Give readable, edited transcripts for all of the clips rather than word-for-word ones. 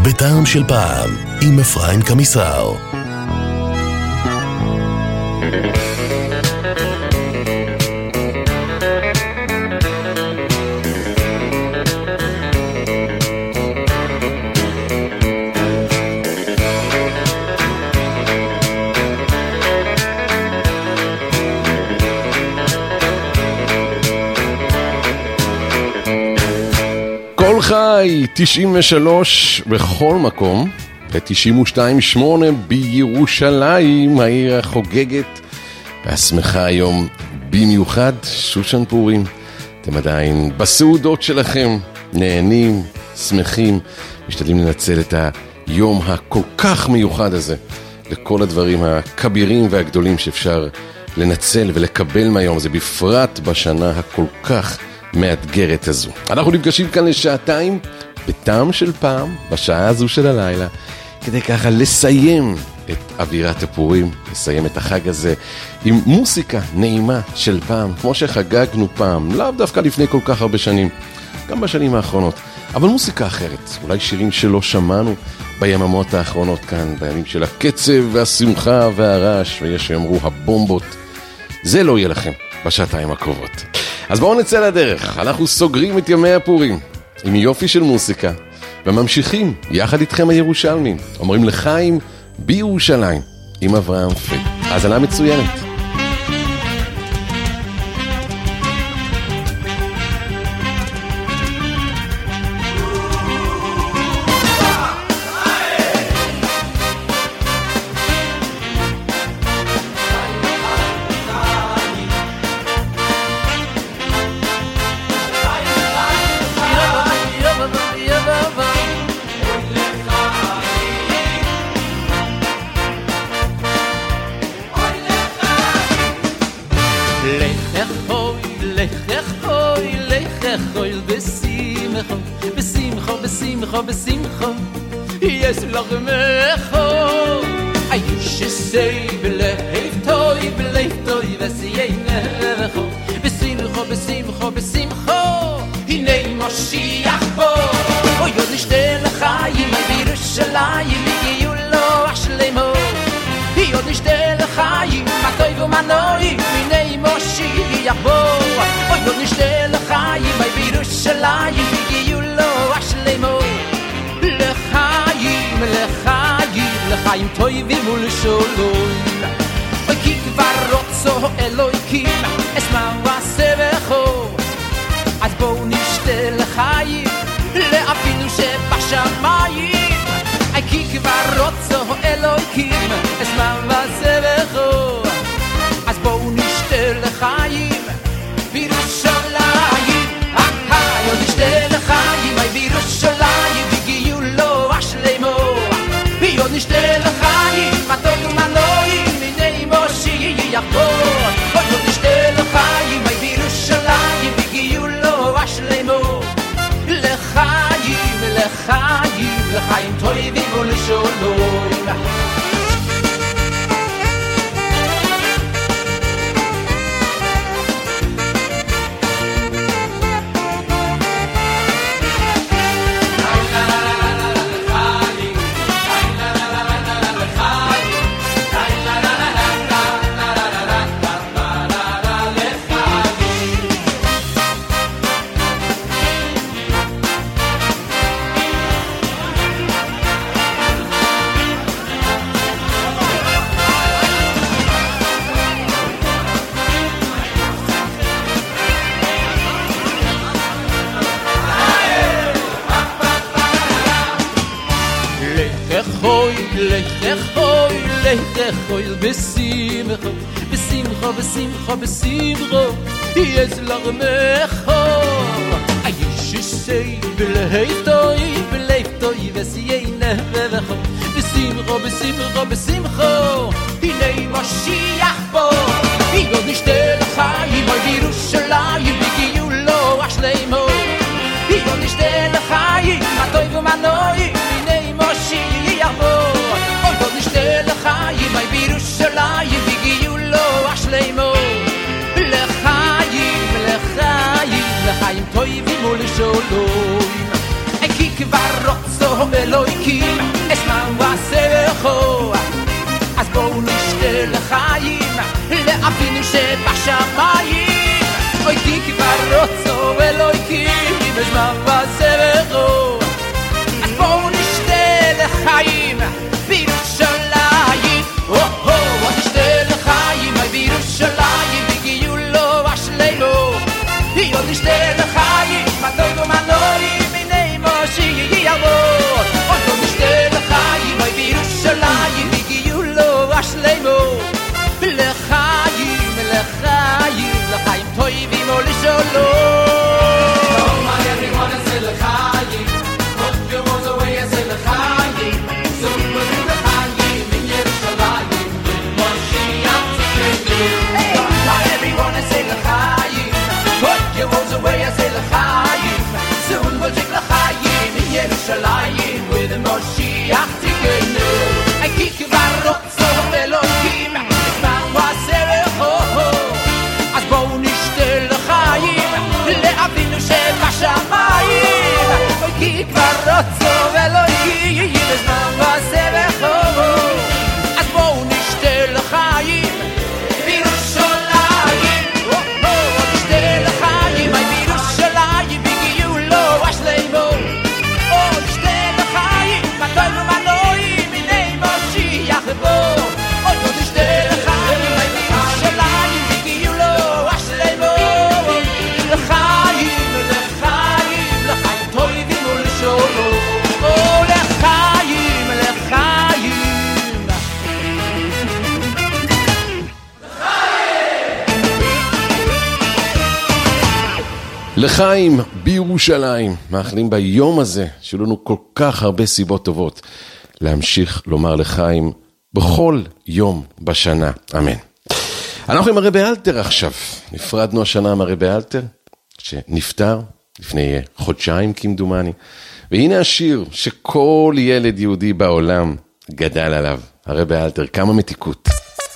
בטעם של פעם, עם אפרים קמיסר. כל חי 93 בכל מקום, ו-92.8 בירושלים, העיר החוגגת והשמחה היום במיוחד. שושן פורים, אתם עדיין בסעודות שלכם, נהנים, שמחים, משתדלים לנצל את היום הכל כך מיוחד הזה לכל הדברים הכבירים והגדולים שאפשר לנצל ולקבל מהיום הזה, בפרט בשנה הכל כך מאתגרת הזו. אנחנו נפגשים כאן לשעתיים בטעם של פעם, בשעה הזו של הלילה, כדי ככה לסיים את אווירת הפורים, לסיים את החג הזה עם מוסיקה נעימה של פעם, כמו שחגגנו פעם, לאו דווקא לפני כל כך הרבה שנים, גם בשנים האחרונות, אבל מוסיקה אחרת, אולי שירים שלא שמענו ביממות האחרונות כאן, בימים של הקצב והשמחה והרעש, ויש שיאמרו הבומבות. זה לא יהיה לכם בשעתיים הקרובות. אז בואו נצא לדרך, אנחנו סוגרים את ימי הפורים עם יופי של מוסיקה, וממשיכים יחד איתכם הירושלמים, אומרים לחיים בירושלים עם אברהם פריד. האזנה מצוינת. בשמחו יש לרמחו איש שסי בלהיבטוי וסיינחו בשמחו הנה משיח בו אוי עוד נשתה לחיים בירושלים הגיעו לו השלמו עוד נשתה לחיים מטוי ומנוי הנה משיח בו אוי עוד נשתה לחיים בירושלים הגיעו לו השלמו לחיים טובים ולשלום כי כבר רוצו אלוהיקים אשמע ועשבחו אז בואו נשתה לחיים לאבינו שבשמיים כי כבר רוצו אלוהיקים אשמע ועשבחו אז בואו נשתה לחיים בירושלים עוד נשתה לחיים בירושלים הגיעו לו השלמו עוד נשתה לחיים מתוק ומנועים מיני מושיח בו עוד נשתה לחיים בירושלים הגיעו לו השלמו לחיים טובים ולשלום בשמחו יש לרמחו האיש שסי בלהיבטוי וסיינחו בשמחו הנה משיח בו עוד נשתה לחיים בירושלים הגיעו לו השלמו עוד נשתה לחיים מטוי ומנוי הנה משיח בו עוד נשתה לחיים בירושלים הגיעו לו השלמו לחיים טובים ולשלום כי כבר רוצו אלוהיקים אשמע ועשהו אז בואו נשתה לחיים לאבינו שבשמיים אוי כי כבר רוצו אלוהיקים אשמע ועשהו אז בואו נשתה לחיים בירושלים נשתה לחיים בירושלים הגיעו לו השלנו נשתה לחיים מדונו מנורים מיני מושי יבוא נשתה לחיים בירושלים הגיעו לו השלנו לחיים לחיים לחיים טובים ולשלום Oh my everyone is לחיים Put your words away as לחיים Zoom was in לחיים in ירושלים משיח תקנו Oh my everyone is לחיים Put your words away as לחיים Zoom was in לחיים in ירושלים with משיח תקנו I kick you barot so אלוהים מה ועשהו אז בואו נשתה לחיים לאבינו שבשמיים כי כבר רוצו אלוהים מה ועשהו אז בואו נשתה לחיים בירושלים נשתה לחיים בירושלים הגיעו לו השלמו נשתה לחיים מטוי ומנועים מיני משיח בו נשתה לחיים בירושלים הגיעו לו השלמו לחיים לחיים לחיים טובים ולשלום לחיים לחיים לחיים בירושלים, מאחלים ביום הזה שיהיו לנו כל כך הרבה סיבות טובות להמשיך לומר לחיים בכל יום בשנה, אמן. אנחנו עם הרבי אלתר עכשיו, נפרדנו השנה מהרבי אלתר שנפטר לפני חודשיים כמדומני, והנה השיר שכל ילד יהודי בעולם גדל עליו, הרבי אלתר, כמה מתיקות.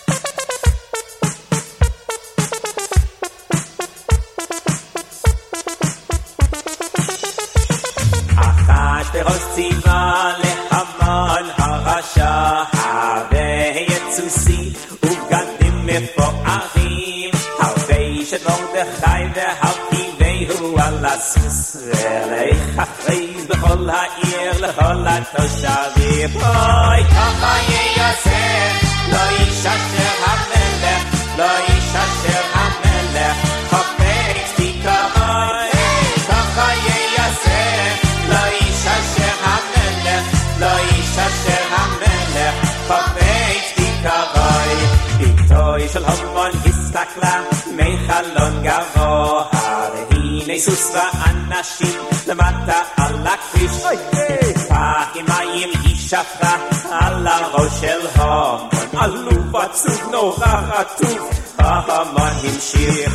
ציווה להמן הרשע ויצוסי ובגדים מפוארים הרבה של מרדכי והרכיבהו על הסוס ולהכריז בכל העיר לכל התושבים אוי ככה ייעשה לא יששר המלך לא יששר המלך חפץ תיקרוי ככה ייעשה לא יששר המלך לא יששר המלך חפץ תיקרוי ביתו של המן הסתכלה מחלון גבוה והנה סוס ואנשים למטה על הכביש פח עם מים היא שפכה על הראש של המן עלוב עצוב נורא רטוב המן המשיך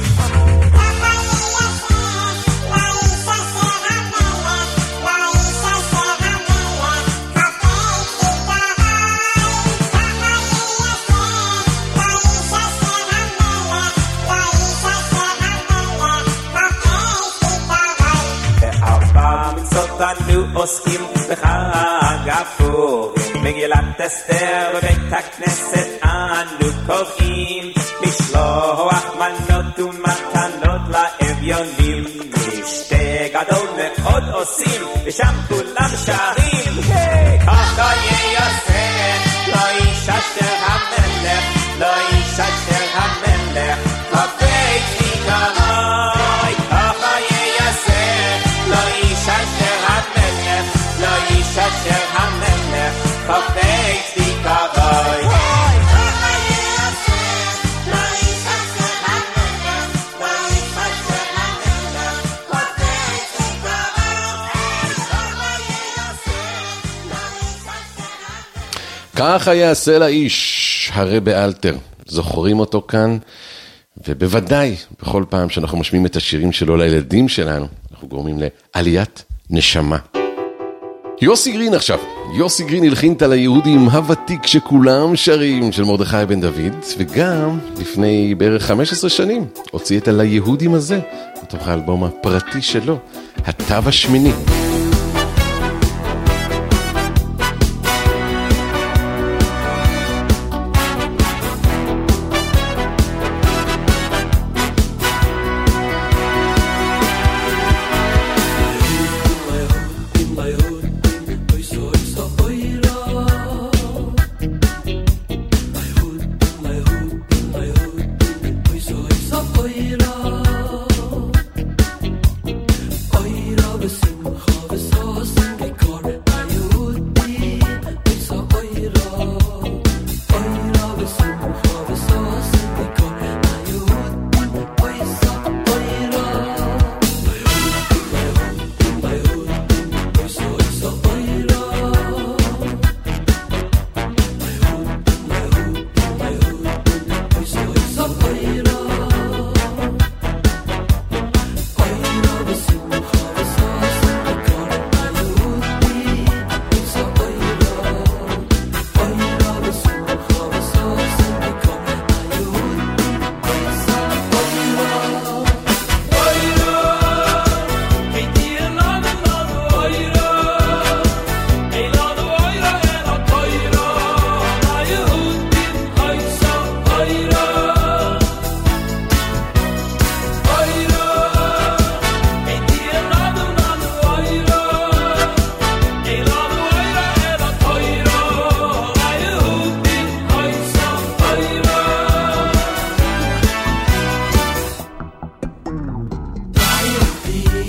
אנו עוסקים בחג הפורים מגילת אסתר בבית הכנסת אנו קוראים משלוח מנות ומתנות לאביונים משתה גדול מאוד עושים ושם כולם שרים ככה ייעשה לא יששר המלך לא יששר המלך חפץ תיקרוי ככה ייעשה לא יששר המלך לא יששר המלך חפץ תיקרוי ככה ייעשה לא יששר המלך לא יששר המלך חפץ תיקרוי ככה ייעשה לא יששר ככה יעשה לאיש הרבי אלתר, זוכרים אותו כאן, ובוודאי בכל פעם שאנחנו משמיעים את השירים שלו לילדים שלנו, אנחנו גורמים לעליית נשמה. יוסי גרין עכשיו, יוסי גרין הלחין על היהודים הוותיק שכולם שרים של מרדכי בן דוד, וגם לפני בערך 15 שנים הוציא את על היהודים הזה, בתוך האלבום הפרטי שלו, התו השמיני.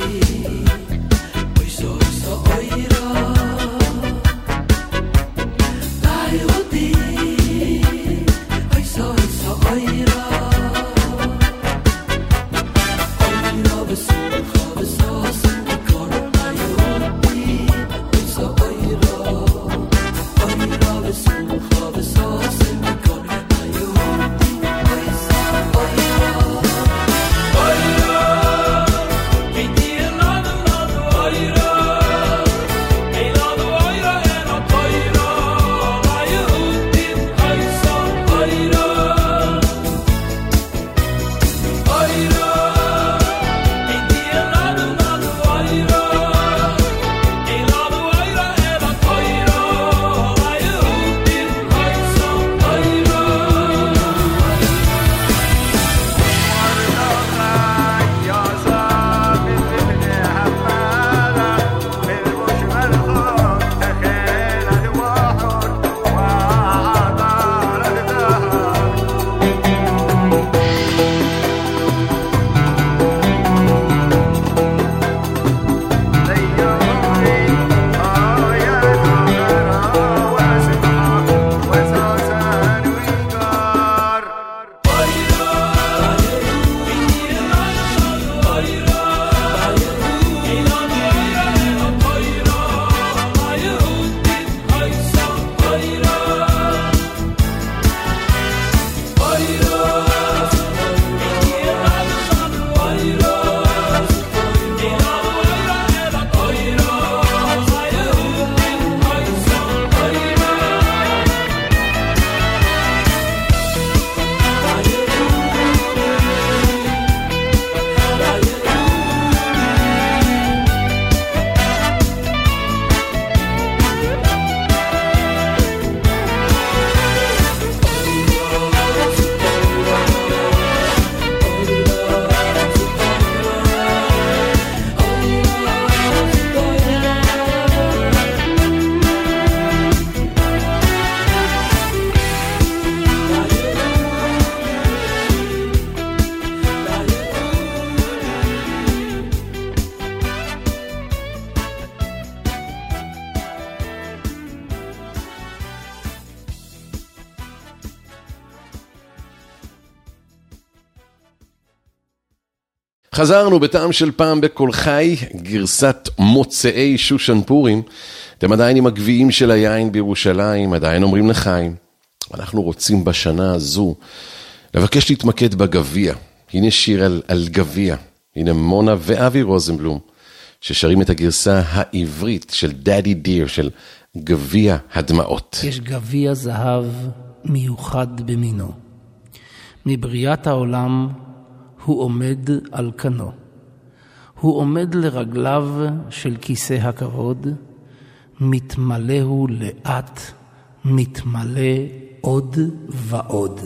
חזרנו בטעם של פעם בכל חי, גרסת מוצאי שושן פורים. אתם עדיין עם הגביעים של היין בירושלים, עדיין אומרים לחיים. אנחנו רוצים בשנה הזו לבקש להתמקד בגביע. הנה שיר על גביע. הנה מונה ואבי רוזנבלום, ששרים את הגרסה העברית של דאדי דיר, של גביע הדמעות. יש גביע זהב מיוחד במינו. מבריאת העולם הוא עומד על כנו. הוא עומד לרגליו של כיסא הכבוד, מתמלא הוא לאט, מתמלא עוד ועוד.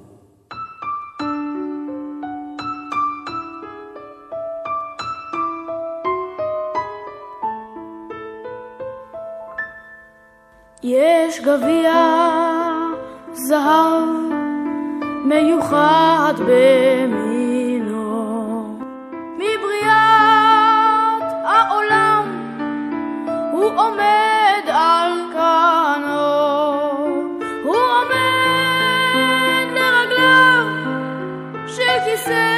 יש גביע זהב מיוחד במינו, מבריאת העולם הוא עומד על כנו, הוא עומד לרגליו של כיסא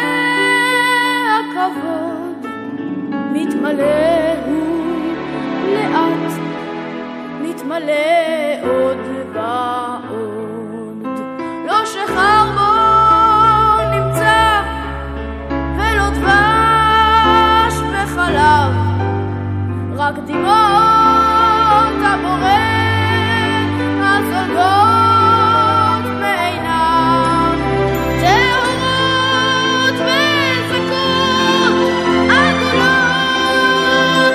הכבוד, מתמלא הוא לאט, מתמלא עוד ועוד. לא שחר בו נמצא ולא דבש וחלב, רק דמעות הבורא הזולגות מעיניו, טהורות וזכות עגולות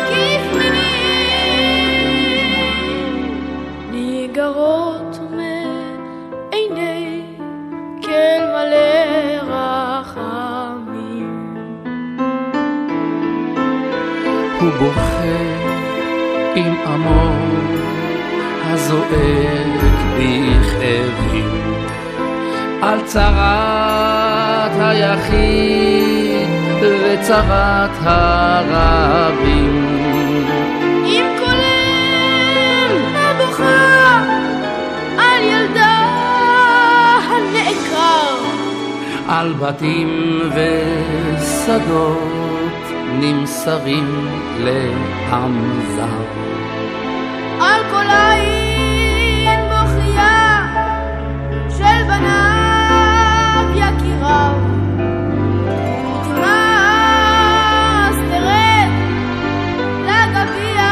כפנינים, ניגרות מעיני כל מלא רחמים. הוא בוכה עם עמו הזועק בכאבים על צרת היחיד וצרת הרבים. עם קולם הבוכה על ילדה הנעקר, על בתים ושדות נמסרים לעם זר. על כל עין בוכייה של בניו יקיריו, תמאס תרד לגביע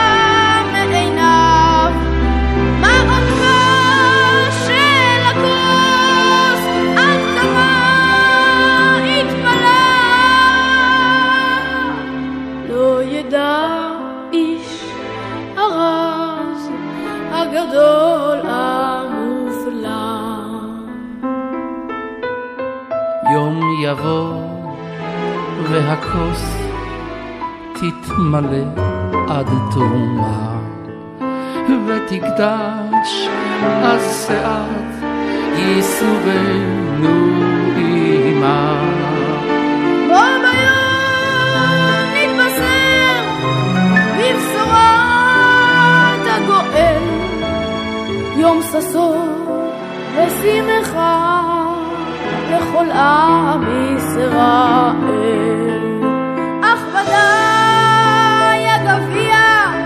מעיניו. מה עמקה של הכוס, עד כמה התמלא, לא ידע איש הרז הגדול המופלא. יום יבוא והכוס תתמלא עד תומה, ותקדש אז שאת ייסורנו עימה. בו ביום נתבשר בבשורת הגואל, יום ששון ושמחה לכל עם ישראל. אך ודאי הגביע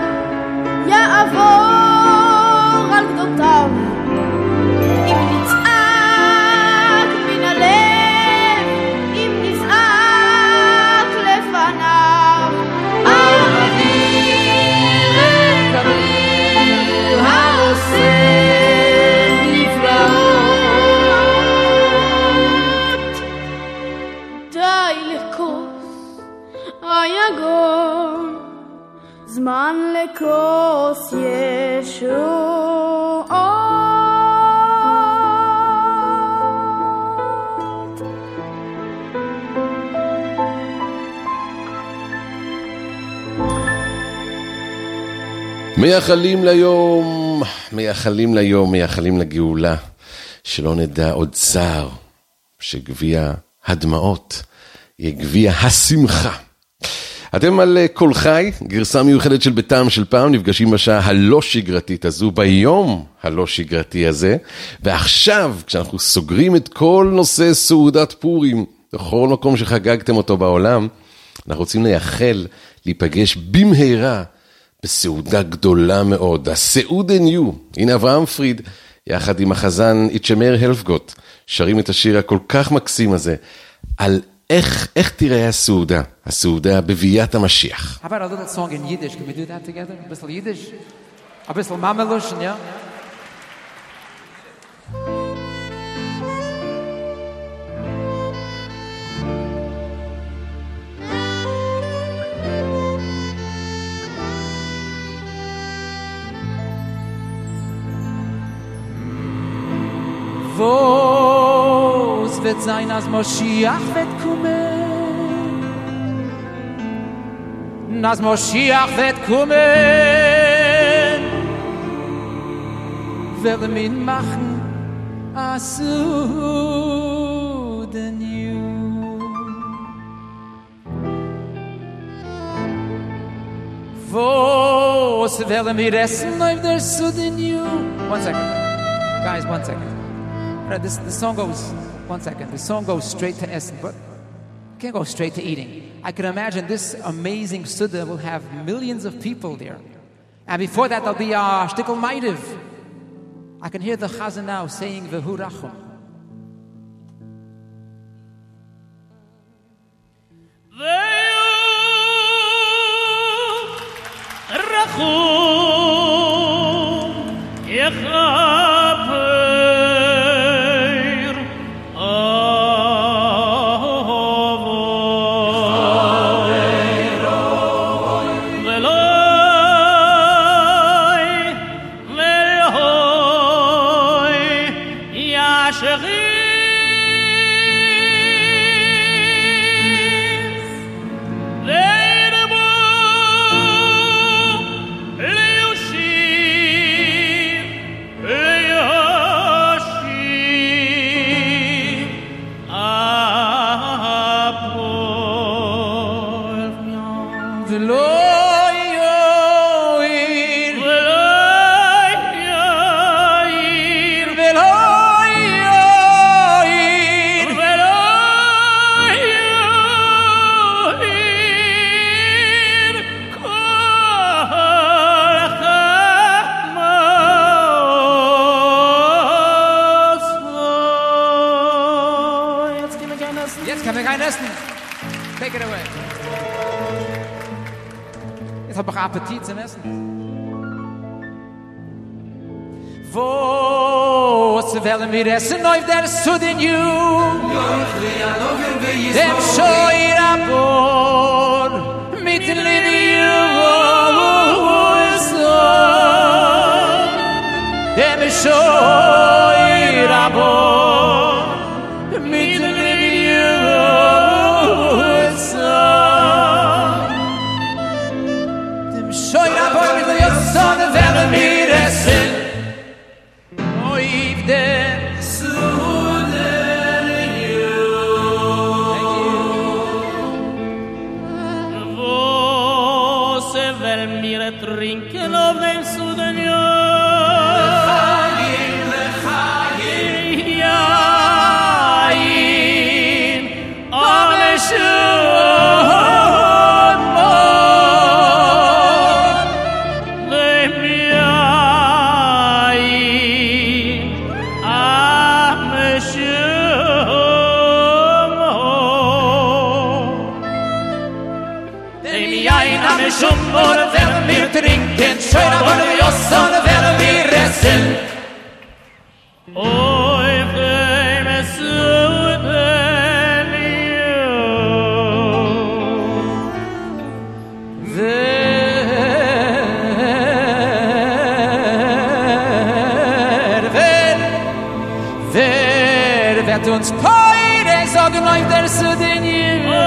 יעבור על גדותיו, אם נצעק מן הלב, אם נזעק לפניו. אוויר קריר העושה נפלאות, די לכוס היגון, זמן לכוס ישועות. מייחלים ליום, מייחלים ליום, מייחלים לגאולה, שלא נדע עוד צער, שגביע הדמעות יהיה גביע השמחה. אתם על כל חי, גרסה מיוחדת של ביתם של פעם, נפגשים בשעה הלא שגרתית הזו, ביום הלא שגרתי הזה, ועכשיו כשאנחנו סוגרים את כל נושא סעודת פורים, בכל מקום שחגגתם אותו בעולם, אנחנו רוצים לייחל, להיפגש במהרה, בסעודה גדולה מאוד, הסעוד הניו. הנה אברהם פריד, יחד עם החזן איצ'מר הלפגוט, שרים את השיר הכל כך מקסים הזה, על איך תראה הסעודה, הסעודה בביאת המשיח. How about a little song in Yiddish? Can we do that together? A bisschen Yiddish? A bisschen Mameluschen, ja? Vos wird sein, als Moschiach wird kommen. Als Moschiach wird kommen, werden wir ihn machen, als Suden you. Vos werden wir essen auf der Suden you. 1 second. Guys, 1 second. The song goes, 1 second, the song goes straight to Essen, but it can't go straight to eating. I can imagine this amazing Suda will have millions of people there. And before that there'll be a shtickle maidiv. I can hear the chazan now saying Vehu Rachum. Jetzt kann man kein essen. Take it away. Jetzt hab ich Appetit zum Essen. Was wollen wir essen auf der Sudden You? Dem Scheuer Abor mit Livio. Dem Scheuer Abor mit Livio. Dem Scheuer Abor mit Livio. Wollen wir essen? Trinken auf dem Sudden You. L'chaim, Yain, Ameshut, Lem Yain, Ameshut, Lem Yain, Ameshut, wir trinken, schön aber wir ossen, werden wir essen. Auf dem Sudden You. Wer wird uns heute sagen, auf der Sudden You?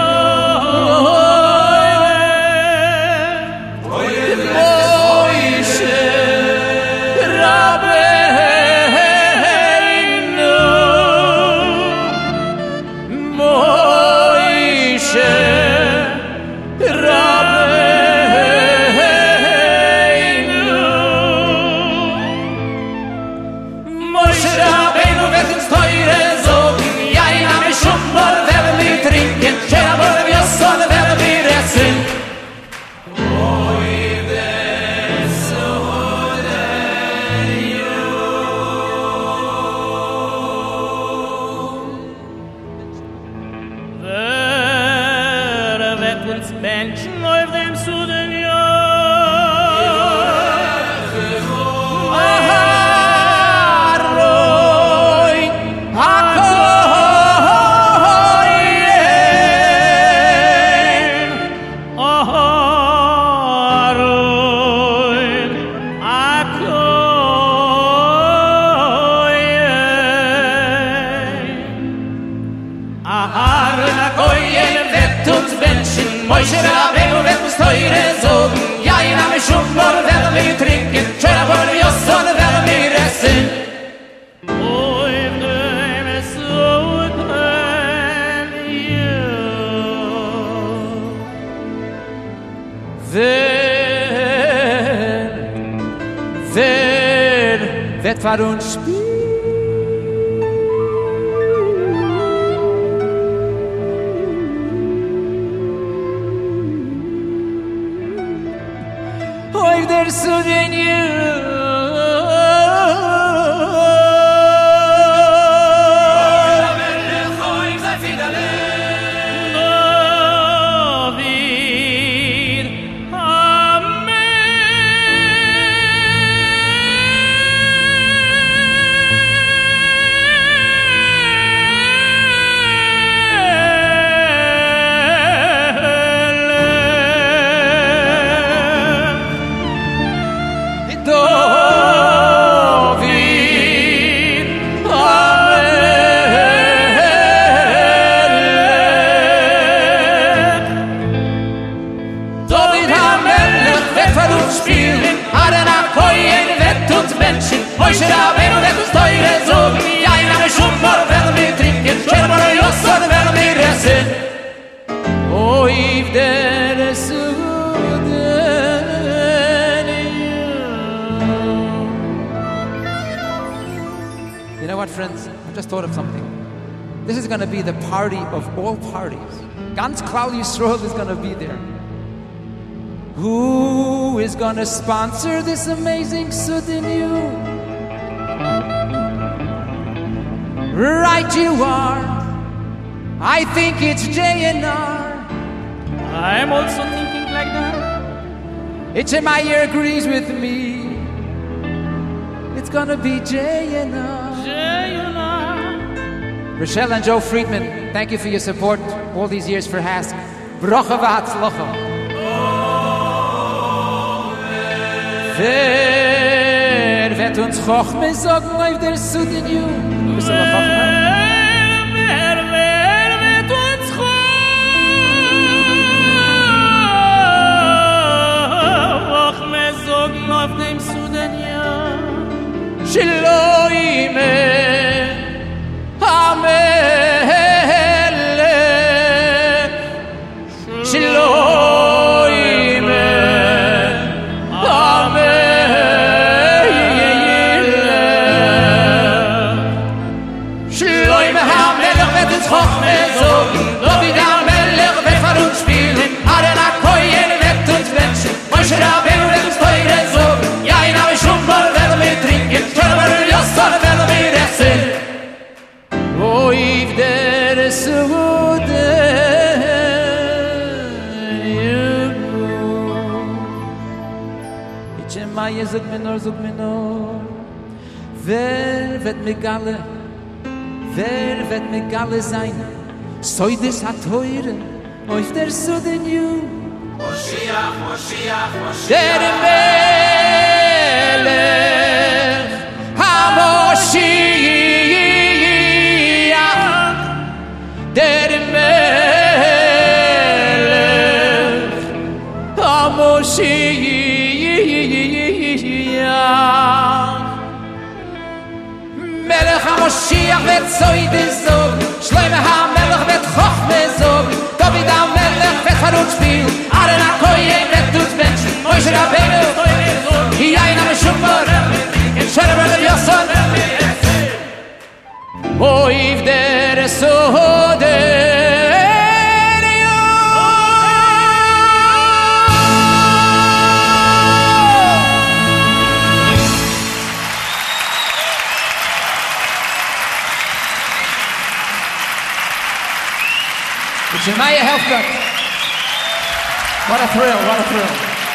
Menschen auf dem Sudden You. Aharoi, Akoyen, Aharoi, Akoyen, Akoyen wird uns Menschen. Moshe Rabbeinu wird uns teure Sogen. Jain am Schumbor werden wir trinken. Schön aber wir Osson werden wir essen. Auf dem Sudden You. Wer wird für uns spielen? Sudden You. Moshe Rabbeinu wird uns teure Sogen. Jain am Schumbor werden wir trinken. Schön aber wir Osson werden wir essen. Oiv der Sudden friends, I just thought of something. This is going to be the party of all parties. Ganz Klal Yisrael is going to be there. Who is going to sponsor this amazing Sudinu? Right you are. I think it's JNR. I'm also thinking like that. HMIR agrees with me. It's gonna be JNR. Rochelle and Joe Friedman, thank you for your support all these years for HASC. Bracha v'hatzlacha. Wer wird uns Chochme sagen auf der Sudinu? Bist du noch Chochme? Auf dem Sudania שלא יימר המלך שלא יימר המלך שלא יימר המלך ותצחוק מזוג דוד המלך בפרוד שפילים ארן הכהן ותות בנשם משה רבנו ותסתוי רזוג יין המשום בול ותמיטרינקן שרבר יוסר ותמירסן אויב דר סעודן יבו יצ'מה יזוג מנור זוג מנור ורבט מגלה ורבט מגלה זיין סוידס התוירן אויב דר סודן יו מושיח, מושיח, מושיח. Der Melech HaMoshiach Der Melech HaMoshiach Melech HaMoshiach wird Zoide Zog Shloime HaMelech wird Chochme Zog David HaMelech wird Harut Spiel Aaron HaKoyen wird Tut Menschen Moshe Rabbeinu Yain HaMeshumbar Shereber Yosson Oiv der Soder Shemaya Helfgott. What a thrill, what a thrill.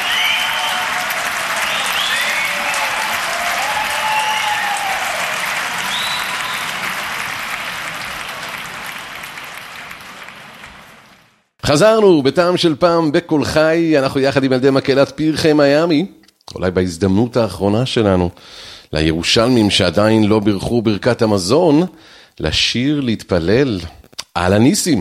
חזרנו בטעם של פעם בקול חי, אנחנו יחד עם ילדי מקהלת פרחי מיאמי, אולי בהזדמנות האחרונה שלנו, לירושלמים שעדיין לא בירכו ברכת המזון, לשיר להתפלל על הניסים.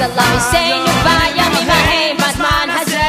סלאמיסנו בימים ההם בזמן הזה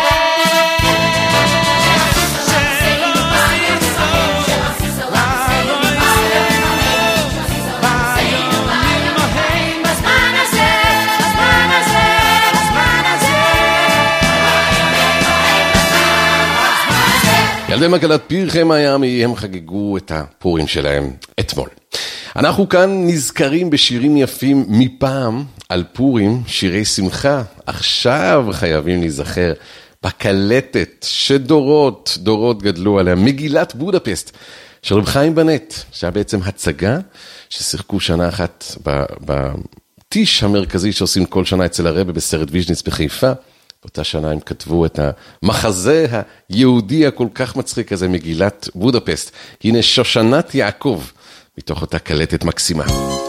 ילדי מקהלת פרחי מיאמי, הם חגגו את הפורים שלהם אתמול. אנחנו כאן נזכרים בשירים יפים מפעם על פורים, שירי שמחה. עכשיו חייבים להיזכר בקלטת שדורות גדלו עליה, מגילת בודפסט של רב חיים בנט, שהיה בעצם הצגה ששיחקו שנה אחת בטיש המרכזי שעושים כל שנה אצל הרב בסרט ויז'ניץ בחיפה. באותה שנה הם כתבו את המחזה היהודי הכל כך מצחיק הזה, מגילת בודפסט. הנה שושנת יעקב, מתוך אותה קלטת מקסימה.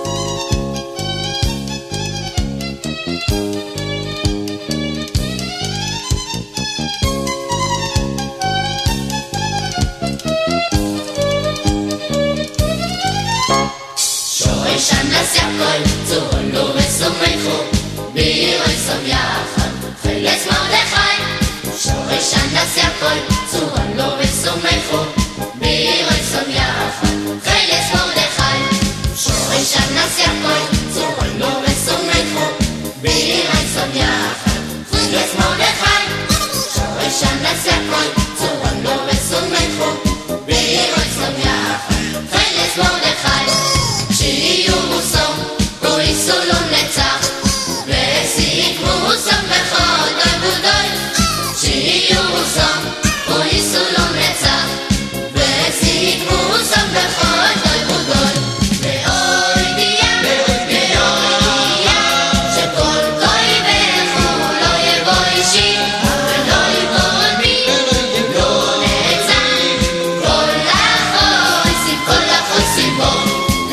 שורשן נס יעקב, צורנו וסומכו, בירוי סום יחד. חילץ מרדכי, שורשן נס יעקב, צורנו וסומכו, בירוי סום יחד. חילץ מרדכי, שורשן נס יעקב, צורנו וסומכו, בירוי סום יחד. חילץ מרדכי, שורשן נס יעקב, צורנו וסומכו, בירוי סום יחד. חילץ מרדכי, שיהיו מוסום, רואי סולום נצח, וסיק מוסום בכל דוי בודוי. שיהיו מוסום, רואי סולום נצח, וסיק מוסום בכל דוי בודוי. ואוי דיה, שכל גוי וכו לא יבוא אישי, ולא יבוא מי, לא נצח, כל החויסים, כל החויסים בו.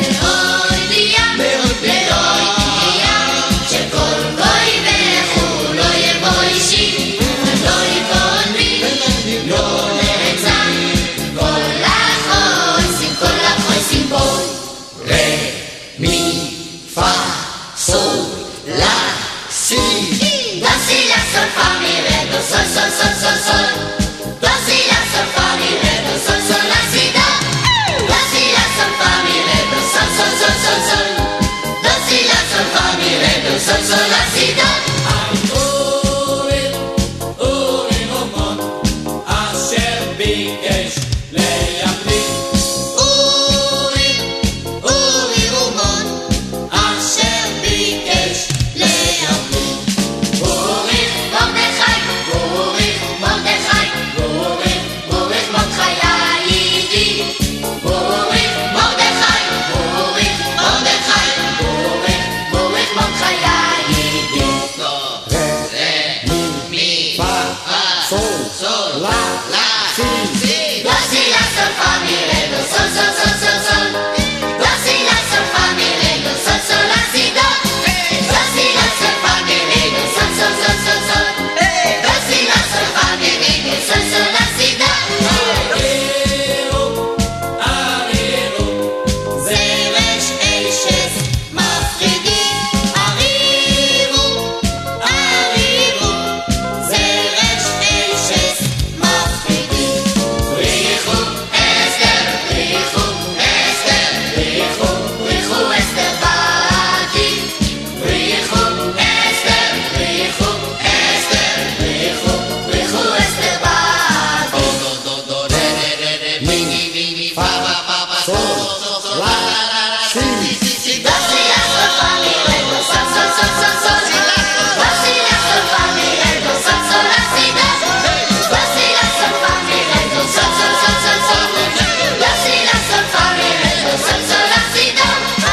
Sol, sol, sol, sol, sol. Do, si, la, sol, fa, mi, re, do, sol, sol, la, si, do. Do, si, la, sol, fa, mi, re, do, sol, sol, sol, sol, sol. Do, si, la, sol, fa, mi, re, do, sol, sol, la, si, do. Urim, Urim, Umon, Asher bikesh leyamli. Urim, Urim, Umon, Asher bikesh leyamli. Urim, Mordechai, Urim, Mordechai, Urim, Urim, Mordechai היידי. Urim, Mordechai, Urim, Mordechai, Urim, Urim, Mordechai היידי. Re, mi, fa, sol, sol, la, si, si. Do, si, la, sol, fa, mi, re, do, sol, sol, sol, sol, sol. Do, si, la, sol, fa, mi, re, do, sol, sol, la, si, do. Do, si, la, sol, fa, mi, re, do, sol, sol, sol, sol, sol. Do, si, la, sol, fa, mi, re, do, sol, sol, la, si, do. Ariru, זרש אשס מפחידי. ארירו, ארירו, זרש אשס מפחידי. בריחו אסתר, בריחו אסתר, בריחו, בריחו אסתר באתי. בריחו אסתר, בריחו אסתר, בריחו, בריחו אסתר באתי. דו, דו, דו, רה, רה, רה, רה, מי, מי, מי, מי, פה, פה, פה, פה, סול, סול, לה, לה, לה, לה, סי, סי, סי, דו, סי, לה, סול, פה, מי, רה, דו, סול, סול, סול, סול, סול. דו, סי, לה, סול, פה, מי, רה, דו, סול, סול, לה, סי, דו. דו, סי, לה, סול, פה, מי, רה, דו, סול, סול, סול, סול, סול. דו, סי, לה, סול, פה, מי, רה, דו, סול, סול, לה, סי, דו.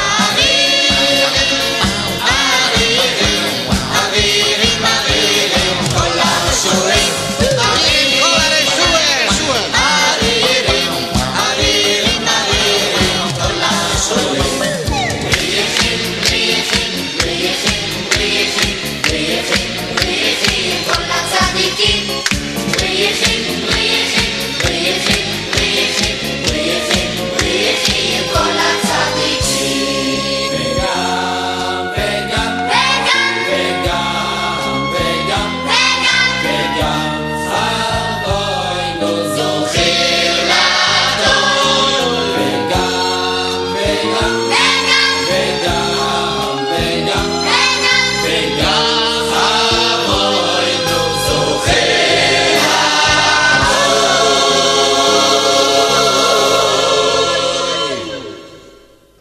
ארירים, ארירים, ארירים, כל הרשועים. ארירים, ארירים,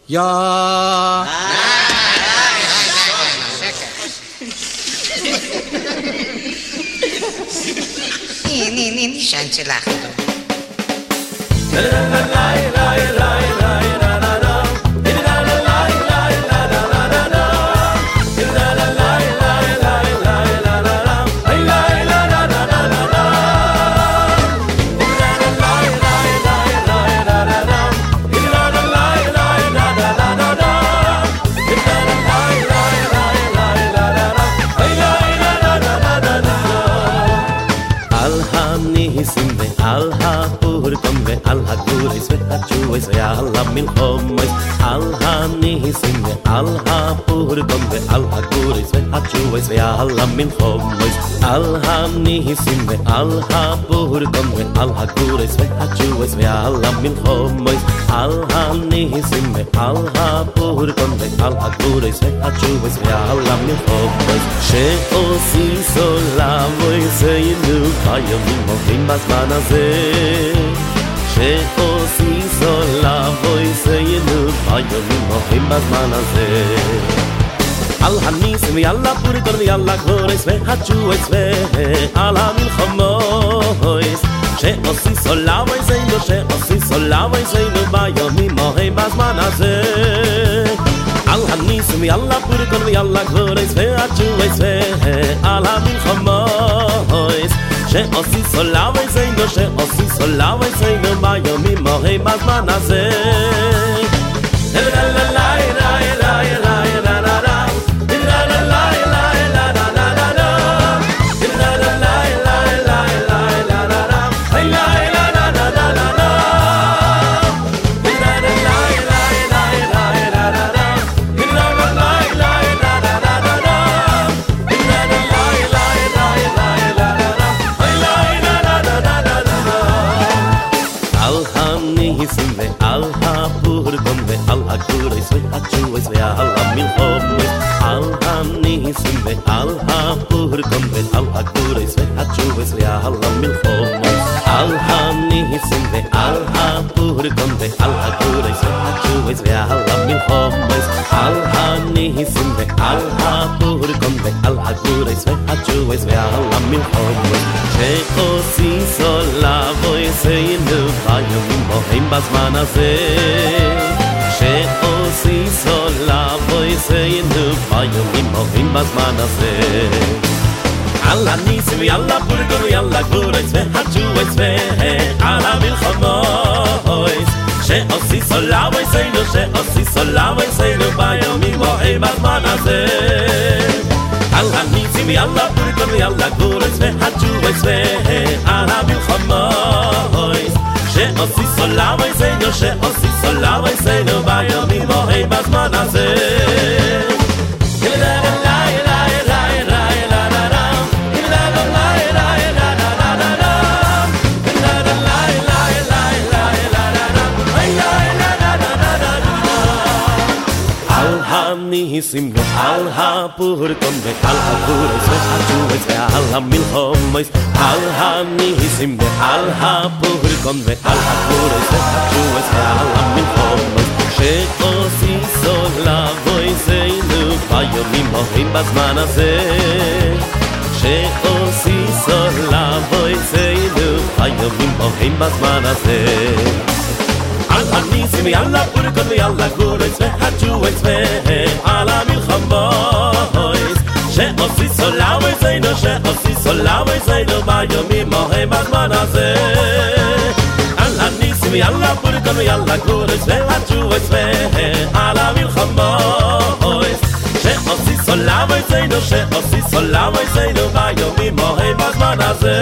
יא ני שאנט שלך על הפורקום ועל הגורס והתשועס ועל המלחומס על הניסים ועל הפורקום ועל הגורס והתשועס ועל המלחומס על הניסים ועל הפורקום ועל הגורס והתשועס ועל המלחומס על הניסים ועל הפורקום ועל הגורס והתשועס ועל המלחומס שעושי סולבוי זיינו בימים הולכים בזמן הזה שעושי סולבוי זיינו בימים הולכים בזמן הזה על הניסים ועל הפורקום ועל הגורס והתשועס ועל המלחומס שעושי סולבוי זיינו שעושי סולבוי זיינו בימים הולכים בזמן הזה על הניסים ועל הפורקום ועל הגורס והתשועס ועל המלחומס שעושי סולבוי זיינו שעושי סולבוי זיינו בימים הולכים בזמן הזה ועל הפורקום ועל הגורס והתשועס ועל המלחומס על הניסים ועל הפורקום ועל הגורס והתשועס ועל המלחומס על הניסים ועל הפורקום ועל הגורס והתשועס ועל המלחומס על הניסים ועל הפורקום ועל הגורס והתשועס ועל המלחומס שעושי סולבוי זיינו בימים הולכים בזמן הזה שעושי סולבוי זיינו בימים הולכים בזמן הזה על הניסים ועל הפורקום ועל הגורס והתשועס ועל המלחומס שעושי סולבוי זיינו שעושי סולבוי זיינו בימים הולכים בזמן הזה על הניסים ועל הפורקום ועל הגורס והתשועס ועל המלחומס שעושי סולבוי זיינו שעושי סולבוי זיינו בימים הולכים בזמן הזה הניסים ועל הפורקום ועל הגורס והתשועס ועל המלחומס על הניסים ועל הפורקום ועל הגורס והתשועס ועל המלחומס שעושי סולבוי זיינו בימים הולכים בזמן הזה שעושי סולבוי זיינו בימים הולכים בזמן הזה על הניסים ועל הפורקום ועל הגורס והתשועס ועל המלחומס שעושי סולבוי זיינו שעושי סולבוי זיינו בימים הולכים בזמן הזה על הניסים ועל הפורקום ועל הגורס והתשועס ועל המלחומס שעושי סולבוי זיינו שעושי סולבוי זיינו בימים הולכים בזמן הזה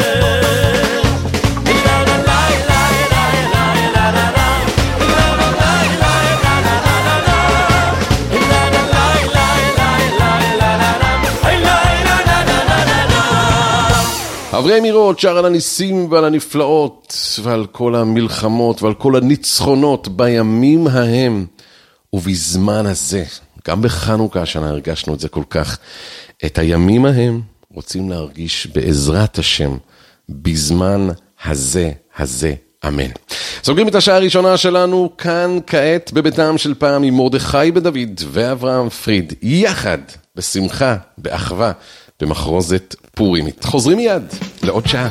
אברהם מירות שר על הניסים ועל הנפלאות ועל כל המלחמות ועל כל הניצחונות בימים ההם ובזמן הזה. גם בחנוכה השנה הרגשנו את זה כל כך. את הימים ההם רוצים להרגיש בעזרת השם בזמן הזה, אמן. סוגרים את השעה הראשונה שלנו כאן כעת בביתם של פעם עם מרדכי בן דוד ואברהם פריד, יחד בשמחה, באחווה, במחרוזת פורימית. חוזרים מיד לעוד שעה.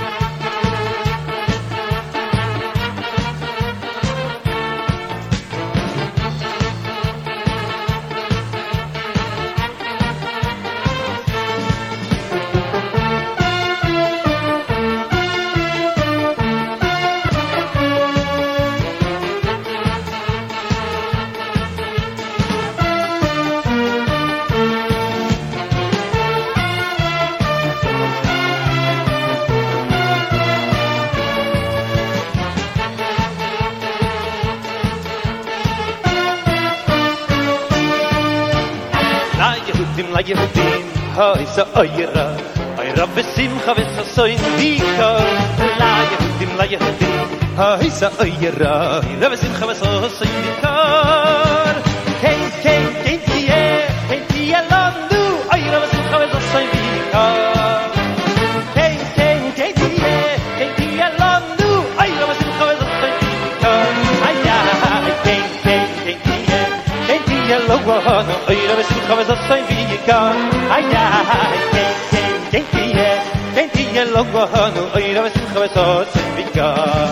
Oyra, oyra besimcha v'chasoin vika. La Yehudim, ha'isa oyra, oyra besimcha v'chasoin vika. Kein tiye landu, oyra besimcha v'chasoin vika. Kein tiye landu, oyra besimcha v'chasoin vika. Aya, kein tiye logano, oyra besimcha v'chasoin vika. Aya. Logohanu oyra besimcha v'chasoin vika.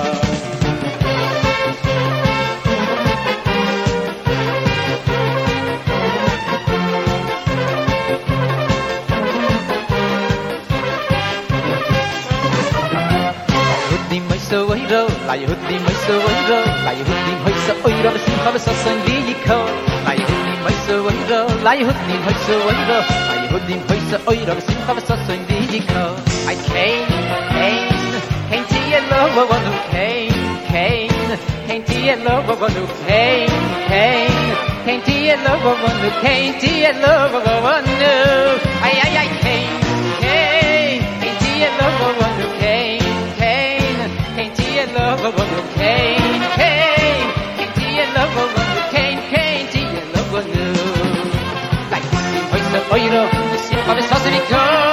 Yehudim hoysa oyra, la Yehudim hoysa oyra, la Yehudim hoysa oyra besimcha v'chasoin vika. La Yehudim hoysa oyra, la Yehudim hoysa oyra, la Yehudim hoysa oyra besimcha v'chasoin vika. I came to your love, one who came to your love, one who came to your love, one who came to your love, one who I came to your love, one who came to your love, one who came to your love, one who came to your love, one who like voice of oil, the simple of the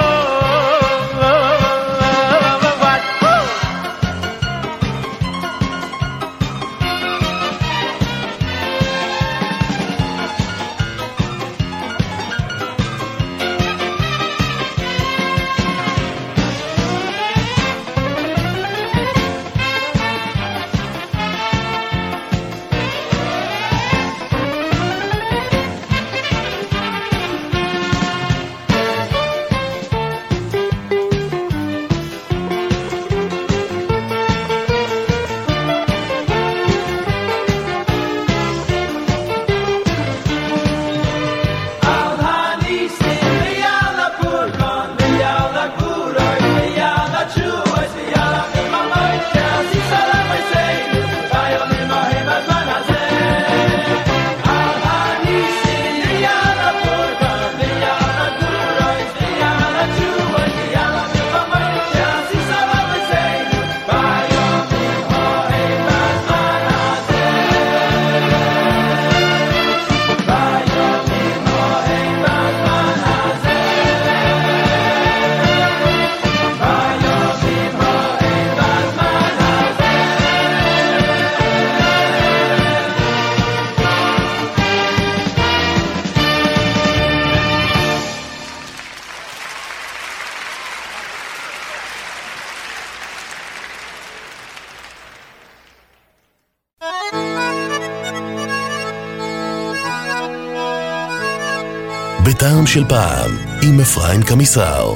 בטעם של פעם, עם אפרים קמיסר.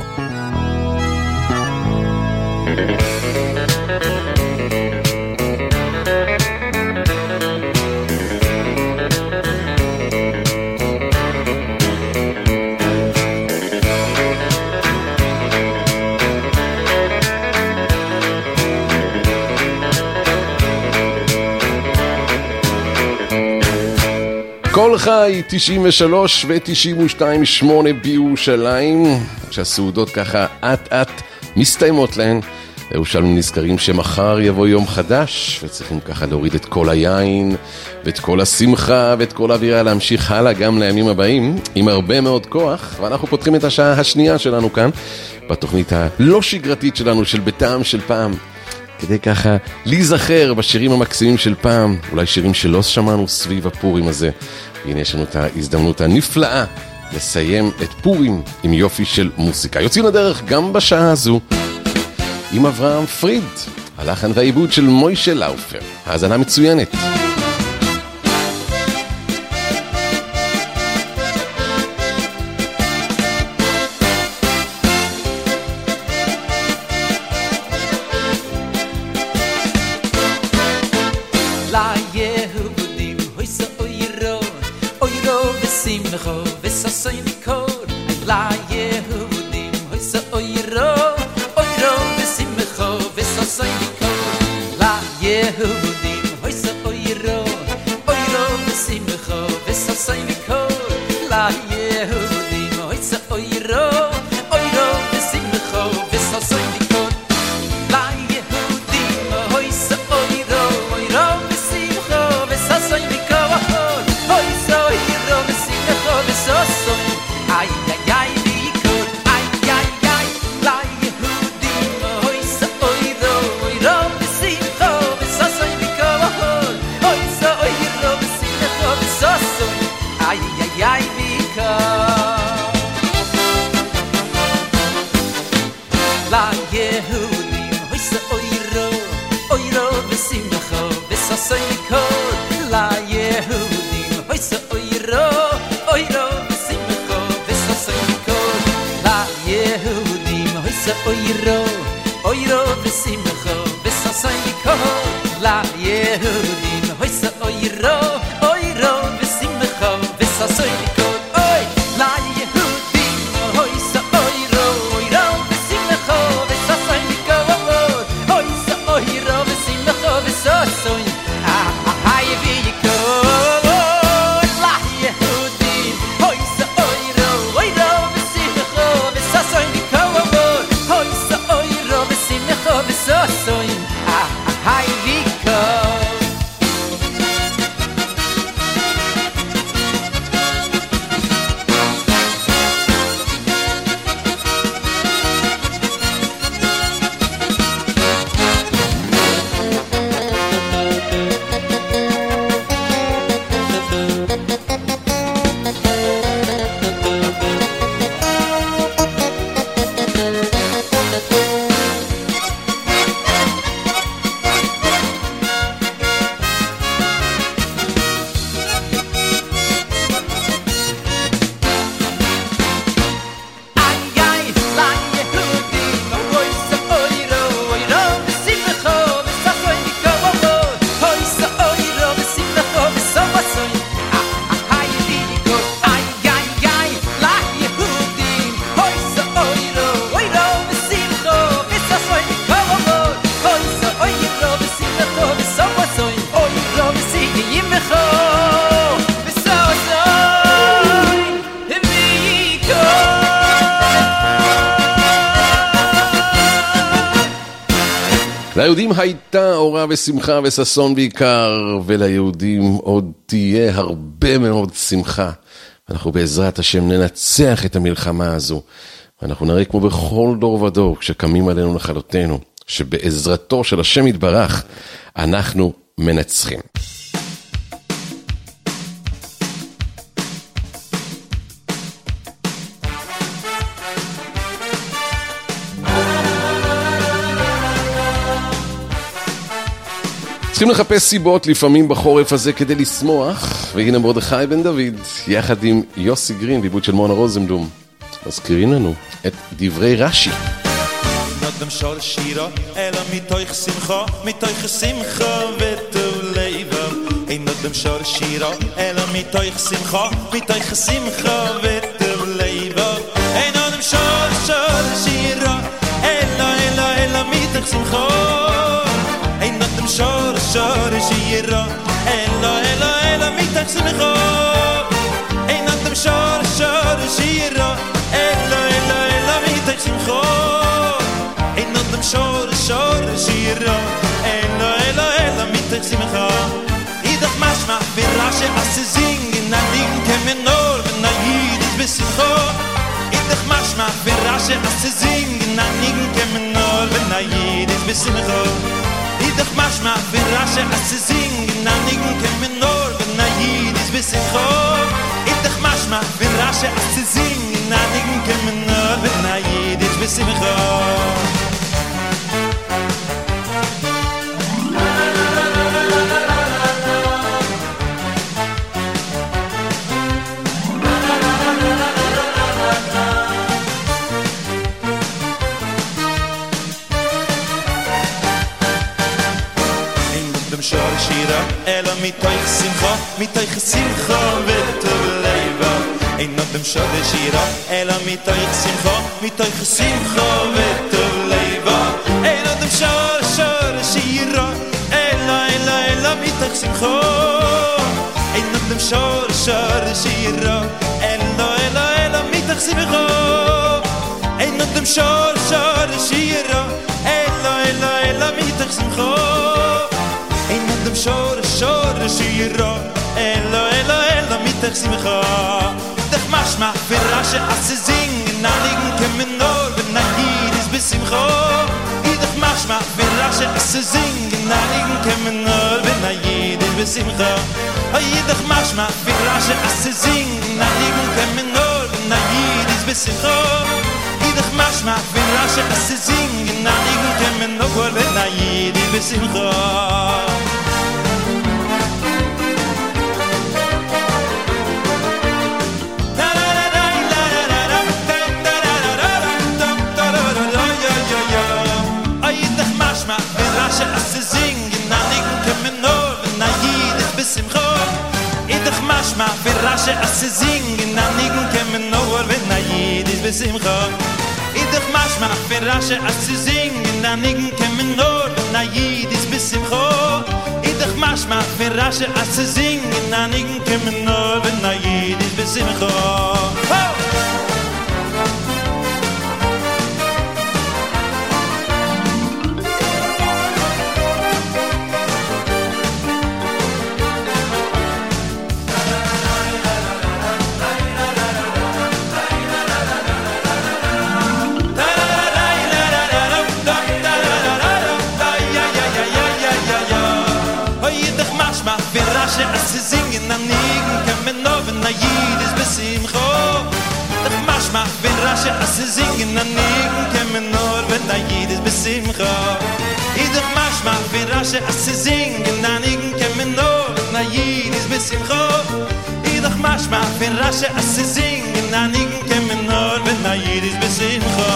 כל חי 93 ו-92.8 בירושלים, שהסעודות ככה עט מסתיימות להן. ירושלים נזכרים שמחר יבוא יום חדש, וצריכים ככה להוריד את כל היין ואת כל השמחה ואת כל האווירה, להמשיך הלאה גם לימים הבאים עם הרבה מאוד כוח. ואנחנו פותחים את השעה השנייה שלנו כאן בתוכנית הלא שגרתית שלנו של בטעם של פעם, כדי ככה להיזכר בשירים המקסימים של פעם, אולי שירים שלא שמענו סביב הפורים הזה. והנה יש לנו את ההזדמנות הנפלאה לסיים את פורים עם יופי של מוסיקה. יוצאים לדרך גם בשעה הזו עם אברהם פריד, הלחן והעיבוד של מוישה לאופר. האזנה מצוינת. ליהודים הייתה אורה ושמחה וששון בעיקר, וליהודים עוד תהיה הרבה מאוד שמחה. אנחנו בעזרת השם ננצח את המלחמה הזו, ואנחנו נראה כמו בכל דור ודור כשקמים עלינו לכלותנו, שבעזרתו של השם יתברך אנחנו מנצחים. צריכים לחפש סיבות לפעמים בחורף הזה כדי לשמוח, והנה מרדכי בן דוד יחד עם יוסי גרין בעיבוד של מונה רוזנבלום מזכירים לנו את דברי רש"י. נדם שור שירה אלא מתוך שמחה וטוב ליבו. אין נדם שור שירה אלא מתוך שמחה וטוב ליבו. אין נדם שור שירה אלא מתוך שמחה. אין נדם שור שירה אלא מתוך שמחה. אין נדם שור שירה אלא מתוך שמחה. אין נדם שור שירה אלא מתוך שמחה. אידך משמע ברש"י אז singen na linke menor na jedes בשמחה. אידך משמע ברש"י אז singen na linke menor na jedes בשמחה. idach mashma für rasche as singen na nigen kemen nur wenn na jidis wissen kho idach mashma für rasche as singen na nigen kemen nur wenn na jidis wissen kho shira ela mitoych simcha vetoleva ein not dem shode shira ela mitoych simcha vetoleva ein not dem shode shira ela mitoych simcha ein not dem shode shira ela mitoych simcha ein not dem shode shira ela mitoych simcha dem shore shira ela mitach simcha doch machma für rasche as singen na liegen kemen nur wenn na jidis besimcha doch machma für rasche as singen na liegen kemen nur wenn na jidis besimcha doch machma für rasche as singen na liegen kemen nur wenn na jidis besimcha doch machma für rasche as singen na liegen kemen nur wenn na jidis besimcha mashma für rasche as singen na nigen kemen nur wenn na jidis besimcha idach mashma für rasche as singen na nigen kemen nur wenn na jidis besimcha idach mashma für rasche as singen na nigen kemen nur wenn na jidis besimcha as singen na nigen kemen nur wenn na jidis besimcha doch machma wenn rasche as singen na nigen kemen nur wenn na jidis besimcha idach machma wenn rasche as singen na nigen kemen nur wenn na jidis besimcha idach machma wenn rasche as singen na nigen kemen nur wenn na jidis besimcha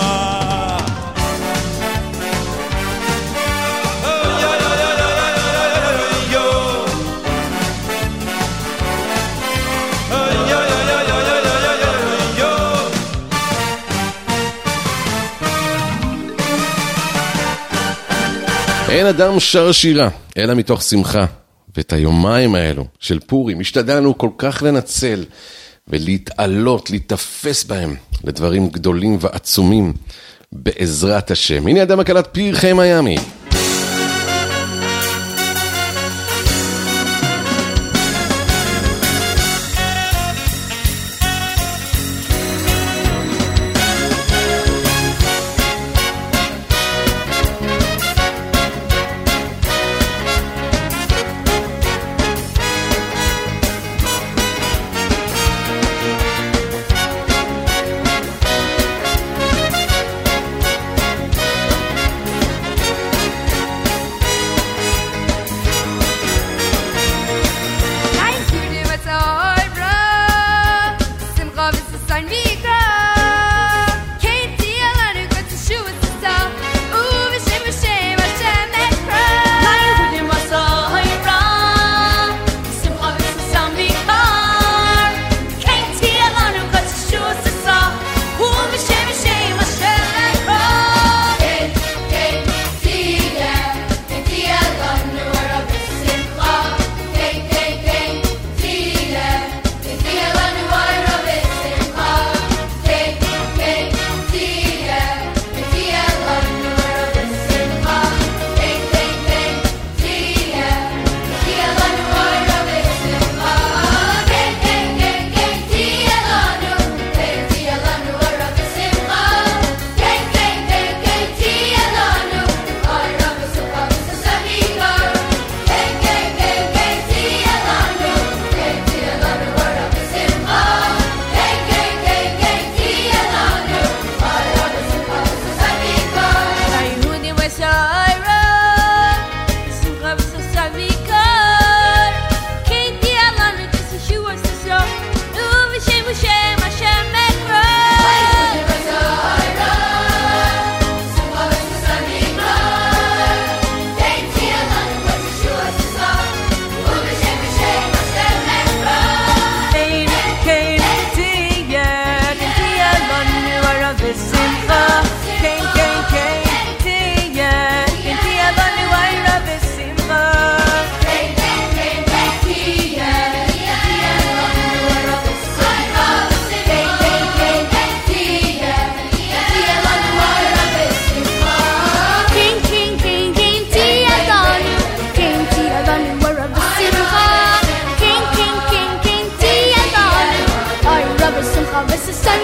אין אדם שר שירה, אלא מתוך שמחה. ואת היומיים האלו של פורים השתדלנו כל כך לנצל ולהתעלות, להתאפס בהם לדברים גדולים ועצומים בעזרת השם. הנה אדם הקלת פרחי מיאמי.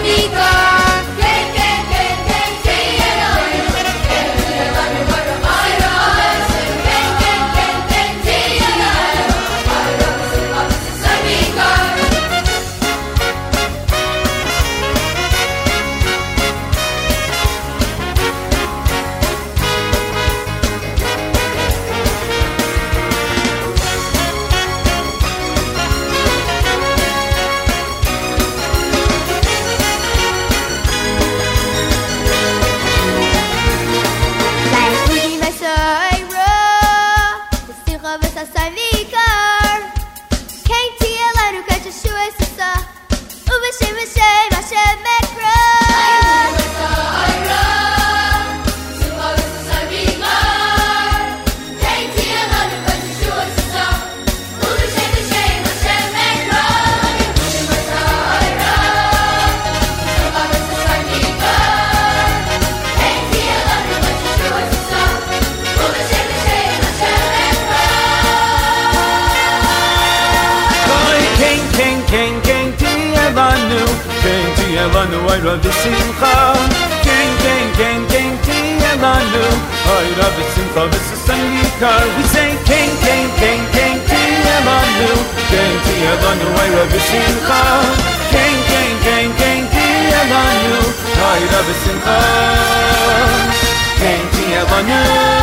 Elanu ay rav simcha ken ken ken ken ken Elanu ay rav simcha v'sasangikar we say ken ken ken ken ken Elanu ken ken Elanu ay rav simcha ken ken ken ken ken Elanu ay rav simcha ken ken Elanu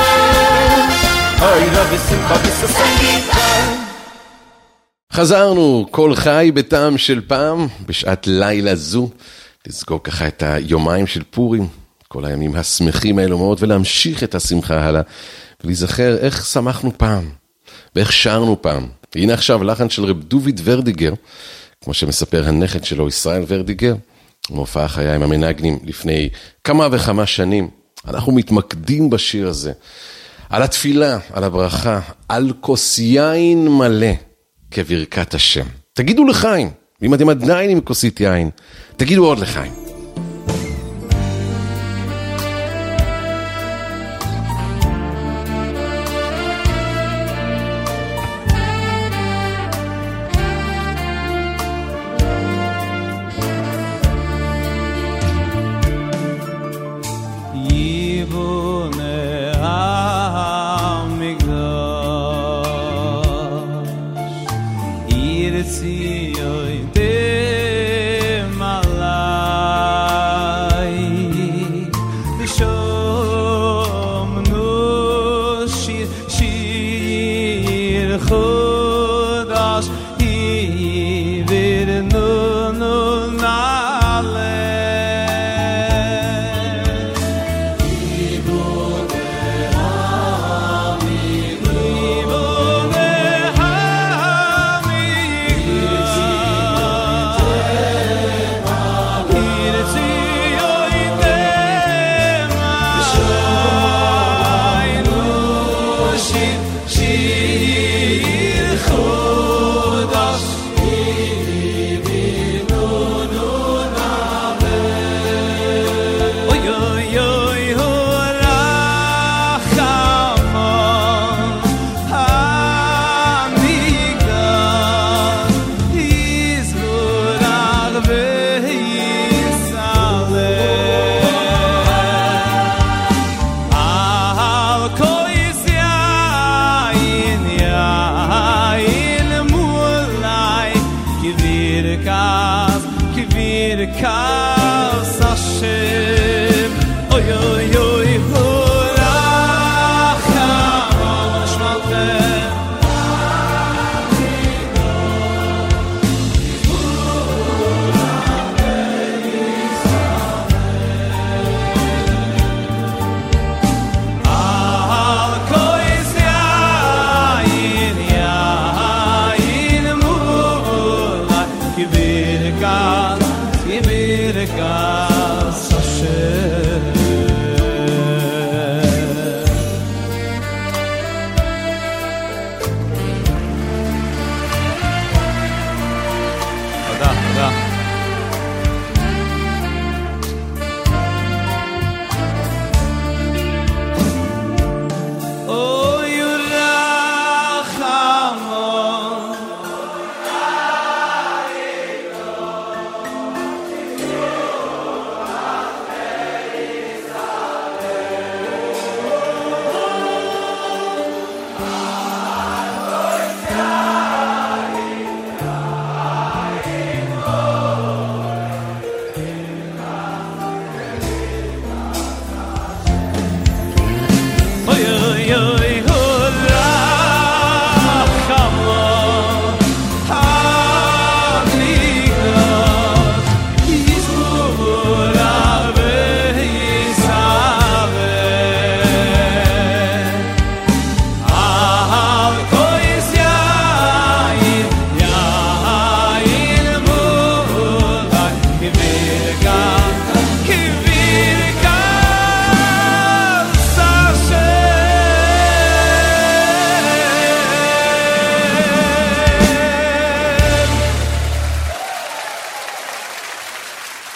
ay rav simcha v'sasangikar. חזרנו, כל חי בטעם של פעם, בשעת לילה זו, לזכור ככה את היומיים של פורים, כל הימים השמחים האלו מאוד, ולהמשיך את השמחה הלאה, ולהיזכר איך שמחנו פעם, ואיך שרנו פעם. והנה עכשיו לחן של רב דוביד ורדיגר, כמו שמספר הנכד שלו, ישראל ורדיגר, מופע חיה עם המנגנים לפני כמה וכמה שנים. אנחנו מתמקדים בשיר הזה, על התפילה, על הברכה, על כוס יין מלא, כברכת השם. תגידו לחיים, ואם אתם עדיין עם כוסית יין, תגידו עוד לחיים. Give it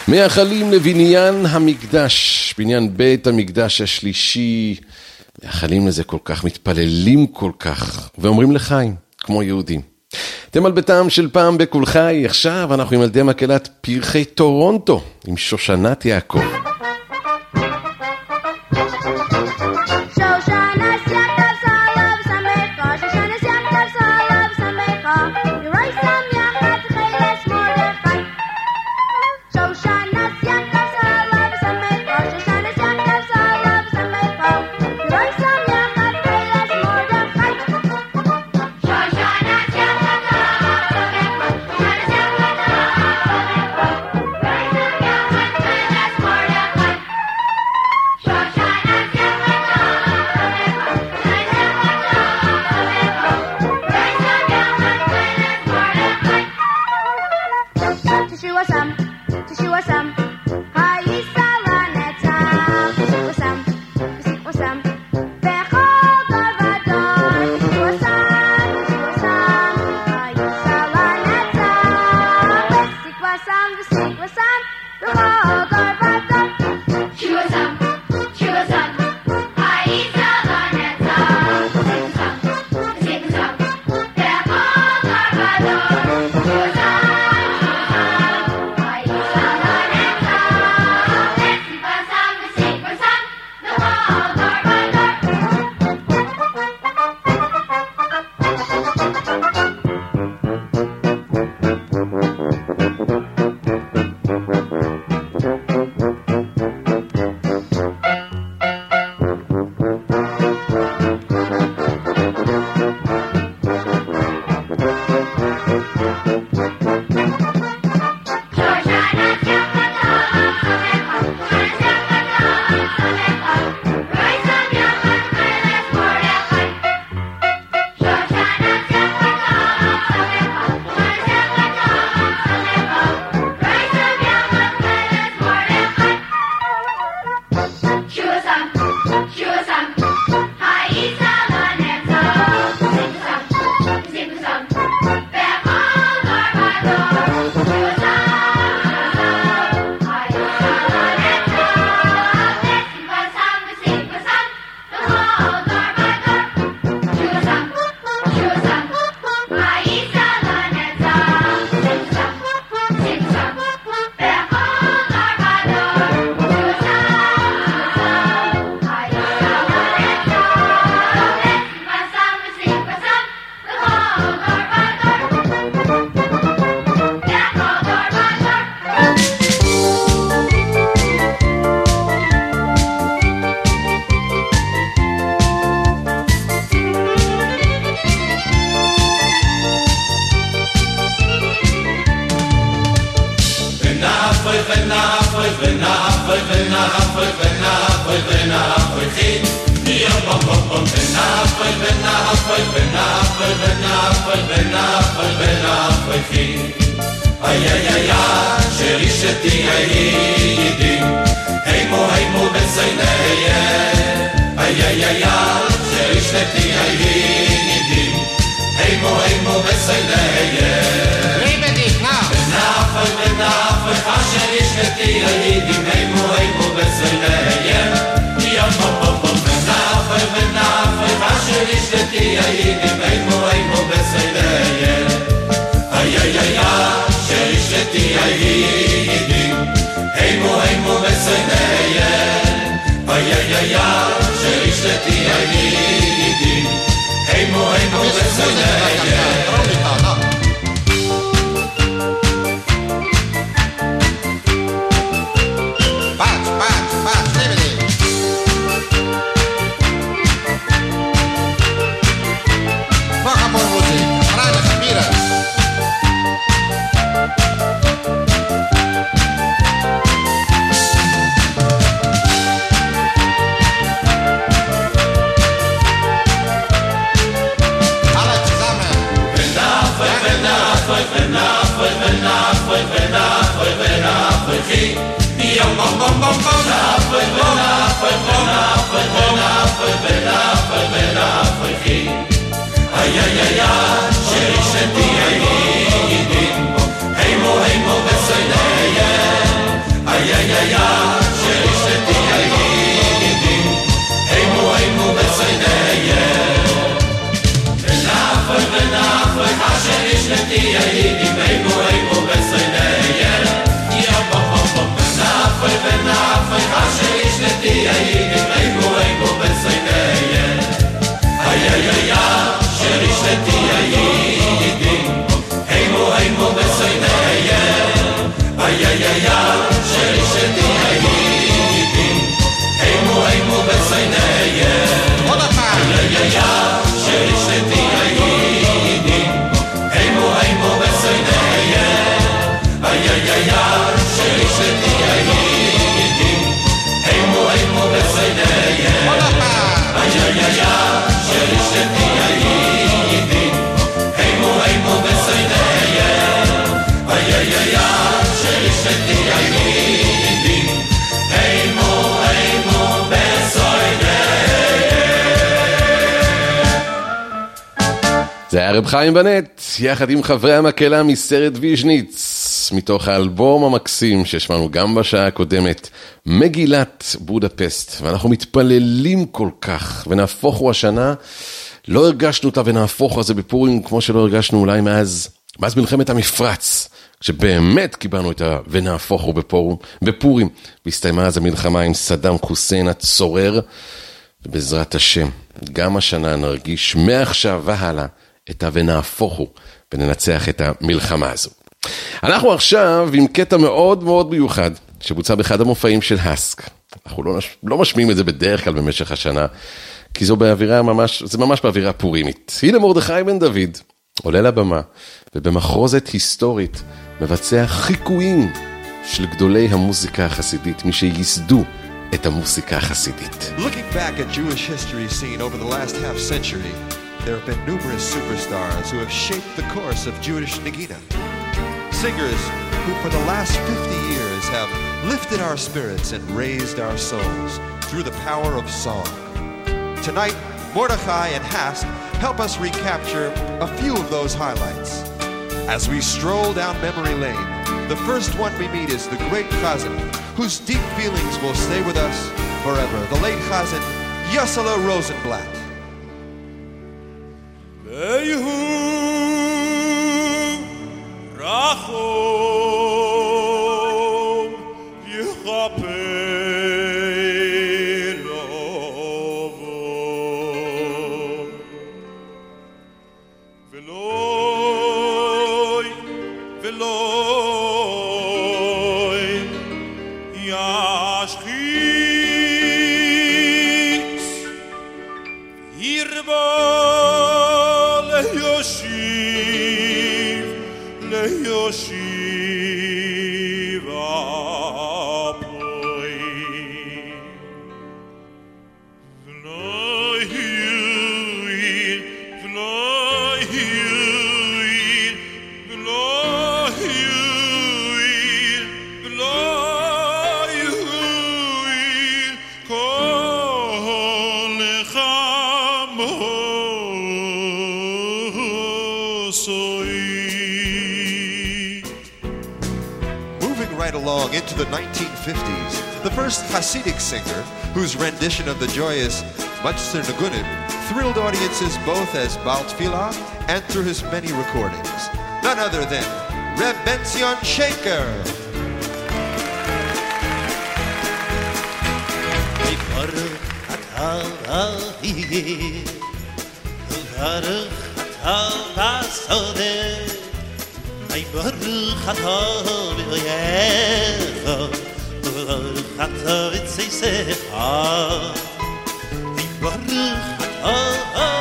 מאחלים לבניין המקדש, בניין בית המקדש השלישי, מאחלים לזה כל כך, מתפללים כל כך, ואומרים לחיים, כמו יהודים. אתם על ביתם של פעם בכל חי, עכשיו אנחנו עם ילדי מקהלת פרחי טורונטו, עם שושנת יעקב. הידי מיימו אימו בסויניה יא בוחו בנאפי בנאפי אשר ישלתי הידי מיימו אימו בסויניה איי איי איי אשר ישלתי הידי אימו אימו בסויניה איי איי איי אשר ישלתי הידי אימו אימו בסויניה עוד פעם איי איי איי אשר ישלתי הידי אימו אימו בסויניה איי איי איי אשר ישלתי הידי אימו אימו בסויניה עוד פעם איי איי איי אשר ישלתי הידי אימו אימו בסויניה איי איי איי אשר ישלתי הידי אימו אימו בסויניה. זה היה רב חיים בנט, יחד עם חברי המקהלה מסרט ויז'ניץ, מתוך האלבום המקסים ששמענו גם בשעה הקודמת, מגילת בודפסט, ואנחנו מתפללים כל כך, ונהפוך הוא השנה, לא הרגשנו אותה ונהפוך הזה בפורים, כמו שלא הרגשנו אולי מאז מלחמת המפרץ, כשבאמת קיבלנו את ונהפוך הוא בפורים, והסתיימה אז המלחמה עם סדאם חוסיין הצורר, ובעזרת השם, גם השנה נרגיש מעכשיו והלאה, את ונהפוך הוא, וננצח את המלחמה הזו. אנחנו עכשיו עם קטע מאוד מאוד מיוחד, שבוצע באחד המופעים של הסק. אנחנו לא משמיעים את זה בדרך כלל במשך השנה, כי זה ממש באווירה פורימית. הנה מרדכי בן דוד, עולה לבמה, ובמחרוזת היסטורית, מבצע חיקויים של גדולי המוזיקה החסידית, מי שיסדו את המוזיקה החסידית. Looking back at Jewish history seen over the last half century, there have been numerous superstars who have shaped the course of Jewish Nagina. Singers who for the last 50 years have lifted our spirits and raised our souls through the power of song. Tonight, Mordechai and Hask help us recapture a few of those highlights. As we stroll down memory lane, the first one we meet is the great Chazan, whose deep feelings will stay with us forever. The late Chazan, Yossele Rosenblatt. Into the 1950s, the first Hasidic singer, whose rendition of the joyous Mutzer Nagunim thrilled audiences both as Baal Tfilah and through his many recordings. None other than Reb Ben-Zion Shaker. Ay baruch atah v'yecha baruch atah v'tzeisecha Ay baruch atah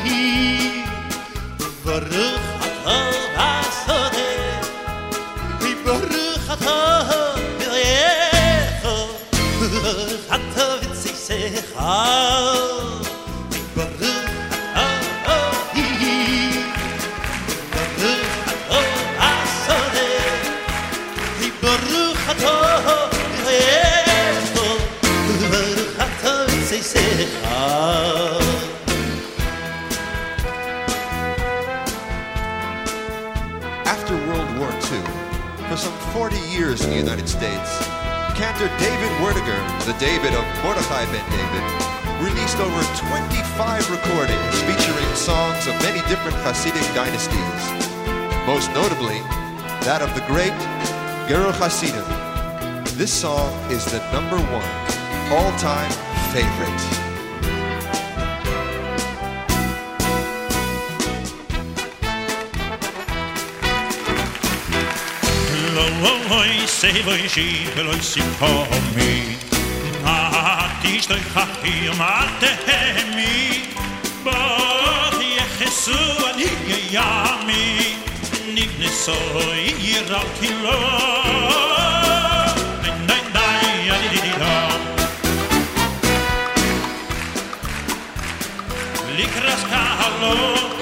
baruch atah v'asodeh Ay baruch atah v'yecha baruch atah v'tzeisecha Ay baruch After World War II, for some 40 years in the United States, cantor David Werdiger, the David of Mordechai Ben David, released over 25 recordings featuring songs of many different Hasidic dynasties. most notably that of the great Gerul Hasidim. This song is the number one all-time favorite. Loi sevoi shi veloi sikomi Atish toi chachi matemi Bach yechesu ani yami Nigneso yiral kilo Nein adidida Likras kahalo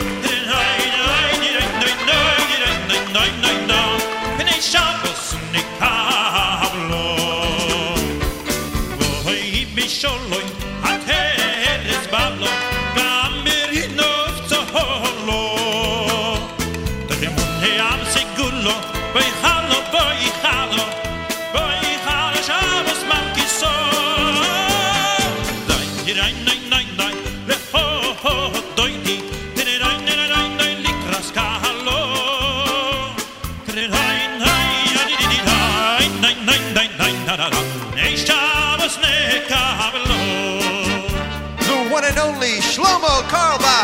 Shabbos nikablo Voy bisholoy Ateres bablo Gamberinov toholo Tegemun heam segulo Voy halo Shabbos malkiso Dai Leho doidi Likras kahalo The one and only Shlomo Carlebach.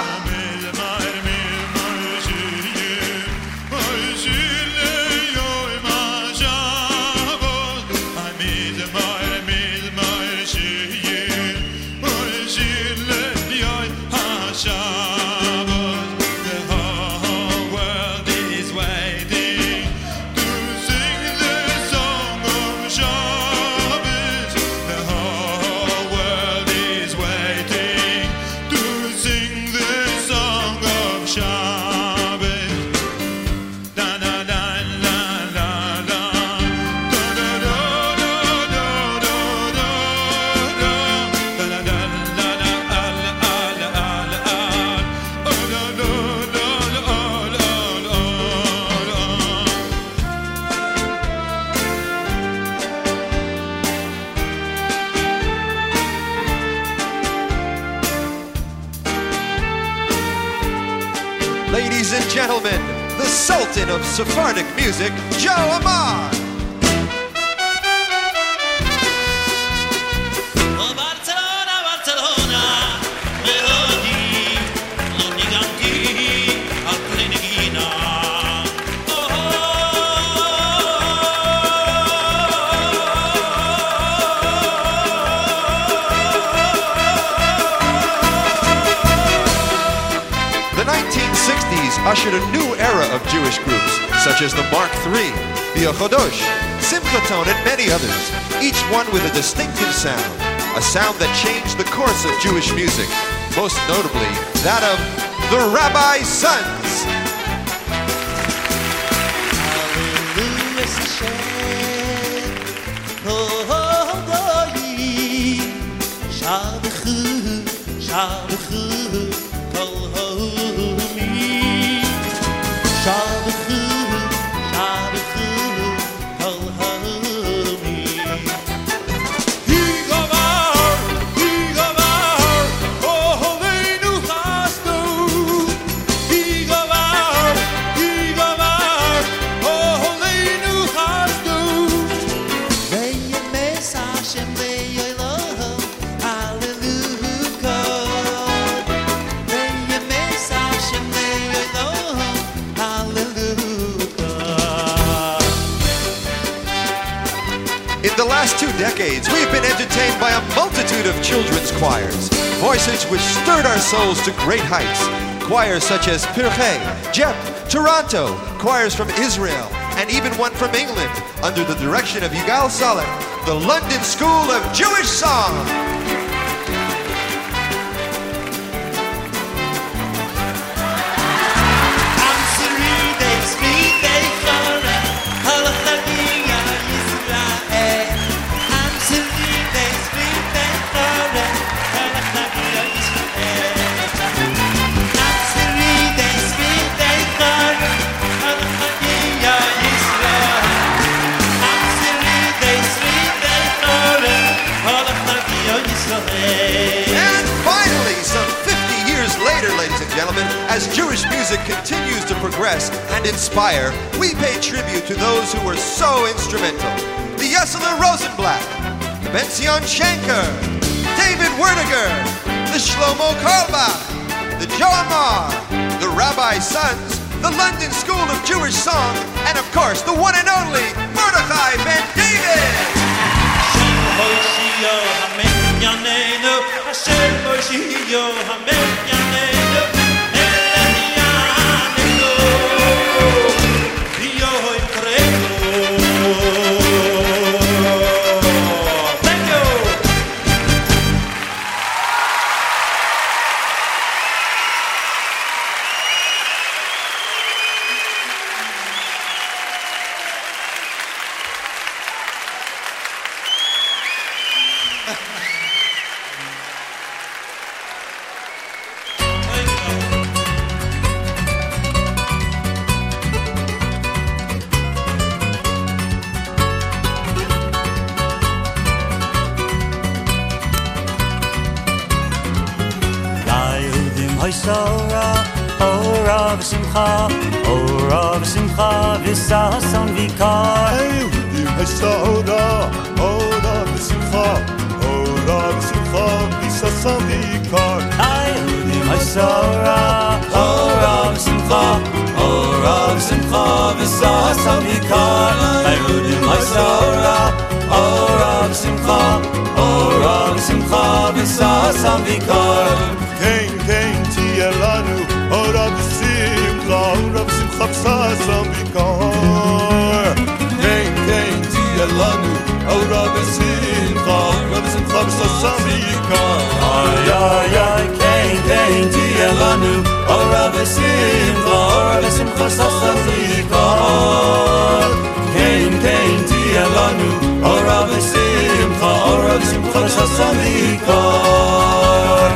Ladies and gentlemen, the Sultan of Sephardic music, Joe Amar. Ushered a new era of Jewish groups, such as the Mark III, the Achodosh, Simchaton, and many others, each one with a distinctive sound, a sound that changed the course of Jewish music, most notably that of the Rabbi Sons. In the last 2 decades, we've been entertained by a multitude of children's choirs, voices which stirred our souls to great heights. Choirs such as Pirchei, Jep, Toronto, choirs from Israel, and even one from England, under the direction of Yigal Saleh, the London School of Jewish Song. All of my As Jewish music continues to progress and inspire, we pay tribute to those who were so instrumental. The Yesler Rosenblatt, the Benzion Schenker, David Werdiger, the Shlomo Karlbach, the Joe Amar, the Rabbi Sons, the London School of Jewish Song, and of course the one and only Mordechai Ben David! Ora v'simcha v'sason v'kar Yehudim ha'sora Ora v'simcha v'sason v'kar Yehudim ha'sora Ora v'simcha v'sason v'kar Yehudim ha'sora Ora v'simcha v'sason v'kar Kein tiya lanu Ora v'simcha v'sason v'kar Kein tiya lanu Ora v'simcha v'sason v'kar Ay ay ay Kein tiya lanu Ora v'simcha v'sason v'kar Kein tiya lanu Ora v'simcha v'sason v'kar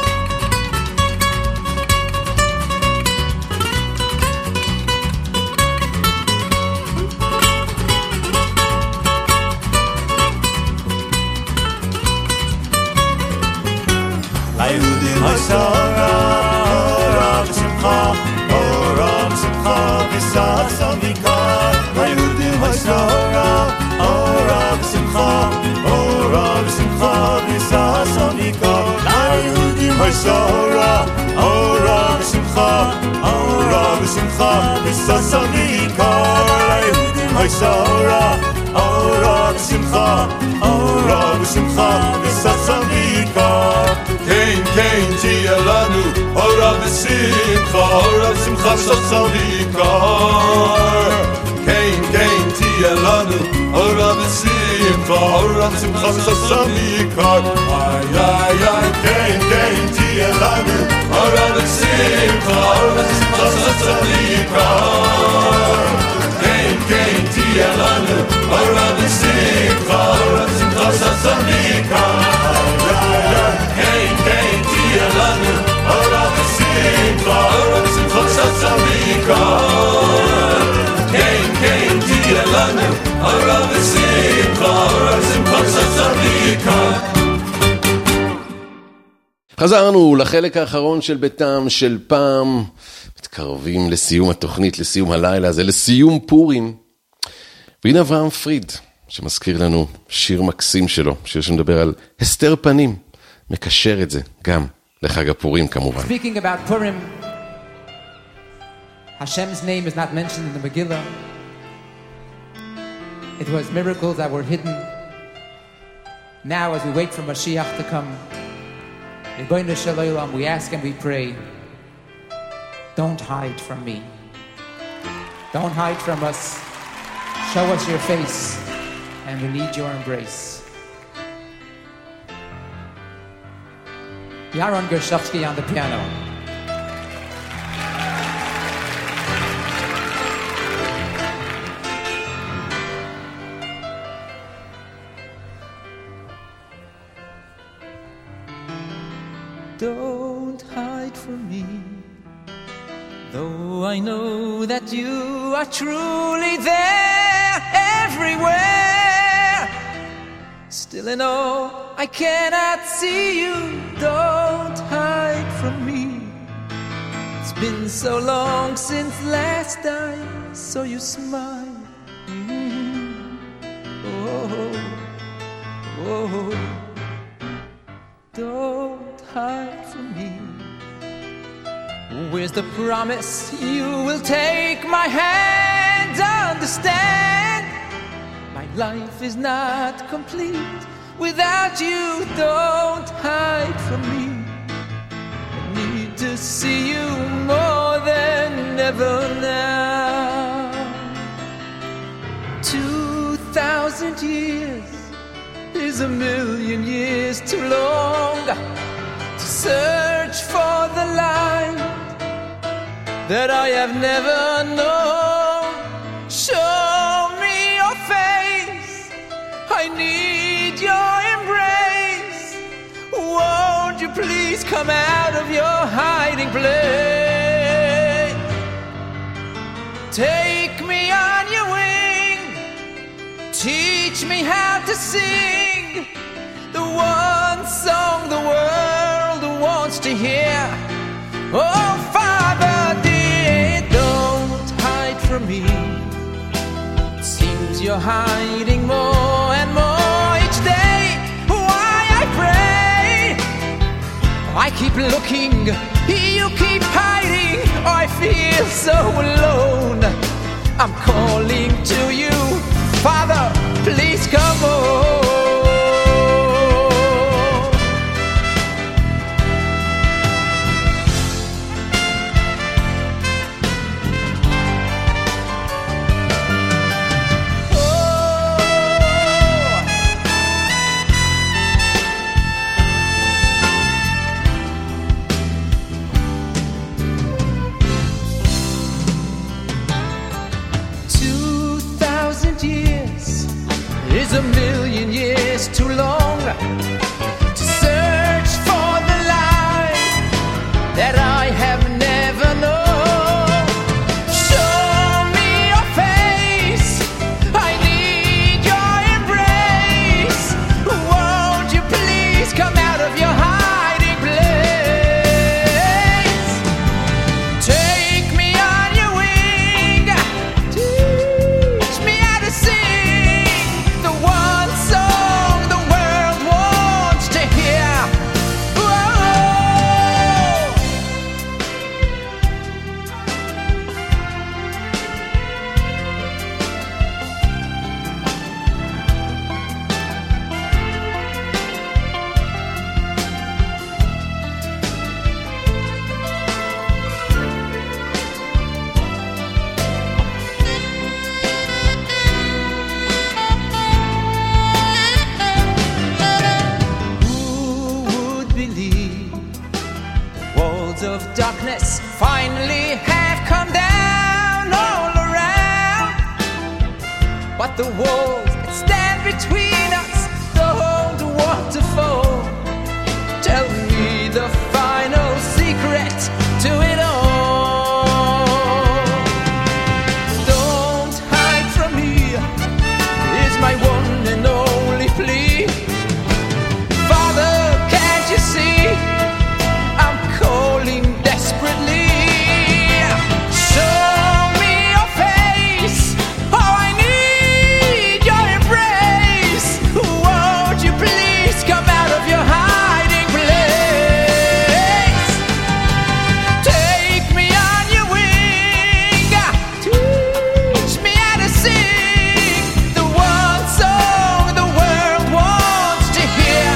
Yehudim ha'sora Ora v'simcha v'sason v'kar Yehudim ha'sora Ora v'simcha v'sason v'kar Yehudim ha'sora Ora v'simcha v'sason v'kar Yehudim ha'sora Ora v'simcha v'sason v'kar Kein tiya lanu Ora v'simcha v'sason v'kar Kein tiya lanu Ora v'simcha v'sason v'kar Ay ay ay Kein tiya lanu Ora v'simcha v'sason v'kar Kein tiya lanu Ora v'simcha v'sason v'kar Kein tiya lanu Ora v'simcha v'sason v'kar Kein tiya lanu Ora v'simcha v'sason v'kar חזרנו לחלק האחרון של ביתם של פעם, מתקרבים לסיום התוכנית, לסיום הלילה הזה, לסיום פורים. והנה אברהם פריד, שמזכיר לנו שיר מקסים שלו, שיר שמדבר על הסתר פנים, מקשר את זה גם לחג הפורים כמובן. Speaking about Purim, Hashem's name is not mentioned in the Megillah. It was miracles that were hidden. Now as we wait for Mashiach to come, Ribono Shel Olam, we ask and we pray, don't hide from me. Don't hide from us. Show us your face, and we need your embrace. Yaron Gershovsky on the piano. Don't hide from me, though I know that you are truly there everywhere. Still in all, I cannot see you. Don't hide from me. It's been so long since last I saw you smile. Oh, oh, don't hide from me. Where's the promise you will take my hand? Understand, my life is not complete without you. Don't hide from me. I need to see you more than ever now. 2,000 years is a million years too long to search for the light that I have never known. Show me your face, I need your embrace. Won't you please come out of your hiding place? Take me on your wing, teach me how to sing the one song the world wants to hear. Oh, Father dear, don't hide from me. It seems you're hiding more and more each day. Why I pray, I keep looking, you keep hiding. I feel so alone. I'm calling to you, Father, please come home. 2,000 years is a million years too long to search for the light that I have never known. Show me your face, I need your embrace. Won't you please come out of your hiding place? Take me on your wing, teach me how to sing the one song the world wants to hear. Of darkness finally have come down all around, but the walls that stand between us don't want to fall. Tell me the final secret to it all. Don't hide from me is my one and only plea. Father, can't you see? Calling desperately. Show me your face, oh I need your embrace. Won't you please come out of your hiding place? Take me on your wing, teach me how to sing the one song the world wants to hear.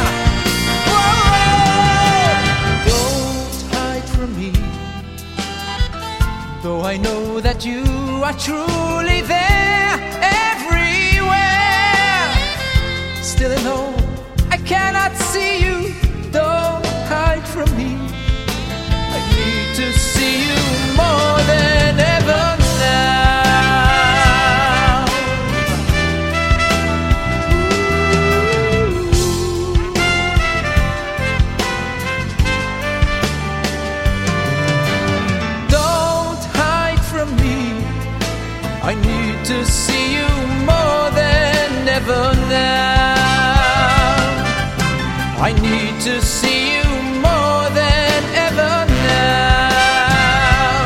Though I know that you are truly there everywhere, still I know I cannot see you. Don't hide from me. I need to see you more than ever now. I need to see you more than ever now. I need to see you more than ever now.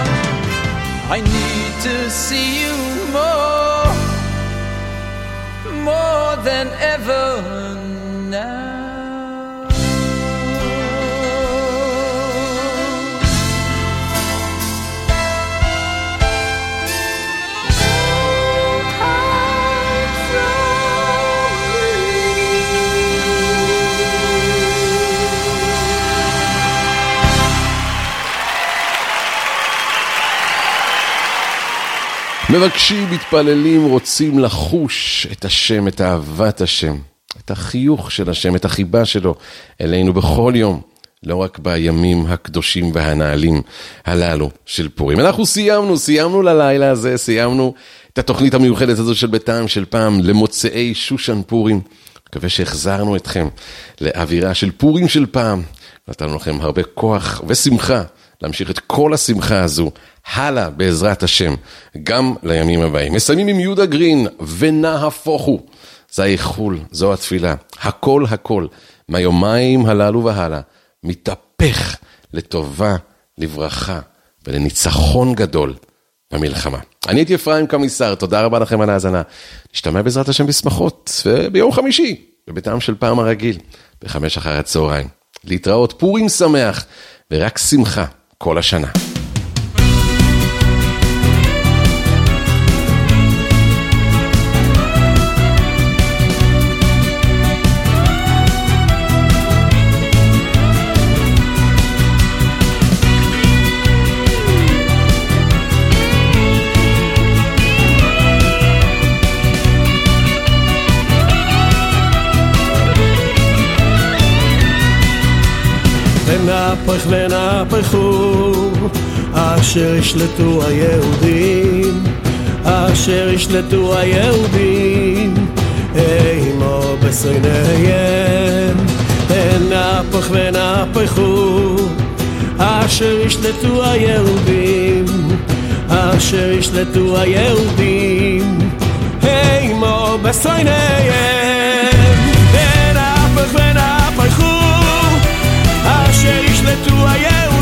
see you more than ever now. מבקשים, מתפללים, רוצים לחוש את השם, את אהבת השם, את החיוך של השם, את החיבה שלו אלינו בכל יום, לא רק בימים הקדושים והנעלים הללו של פורים. אנחנו סיימנו ללילה הזה, סיימנו את התוכנית המיוחדת הזו של בטעם של פעם למוצאי שושן פורים. מקווה שהחזרנו אתכם לאווירה של פורים של פעם, נתנו לכם הרבה כוח ושמחה להמשיך את כל השמחה הזו הלאה בעזרת השם, גם לימים הבאים. מסיימים עם יהודה גרין, ונהפוכו. זה האיחול, זו התפילה. הכל, מהיומיים הללו והלאה, מתהפך לטובה, לברכה ולניצחון גדול במלחמה. אני הייתי אפרים קמיסר, תודה רבה לכם על ההאזנה. נשתמע בעזרת השם בשמחות, וביום חמישי, בביתם של פעם הרגיל, ב5:00 להתראות, פורים שמח, ורק שמחה כל השנה. ונהפכו אשר ישלטו היהודים, אשר ישלטו היהודים אימו בשונאיהם. ונהפכו אשר ישלטו היהודים, אשר ישלטו היהודים אימו בשונאיהם. ונהפכו אשר ישלטו היהודים,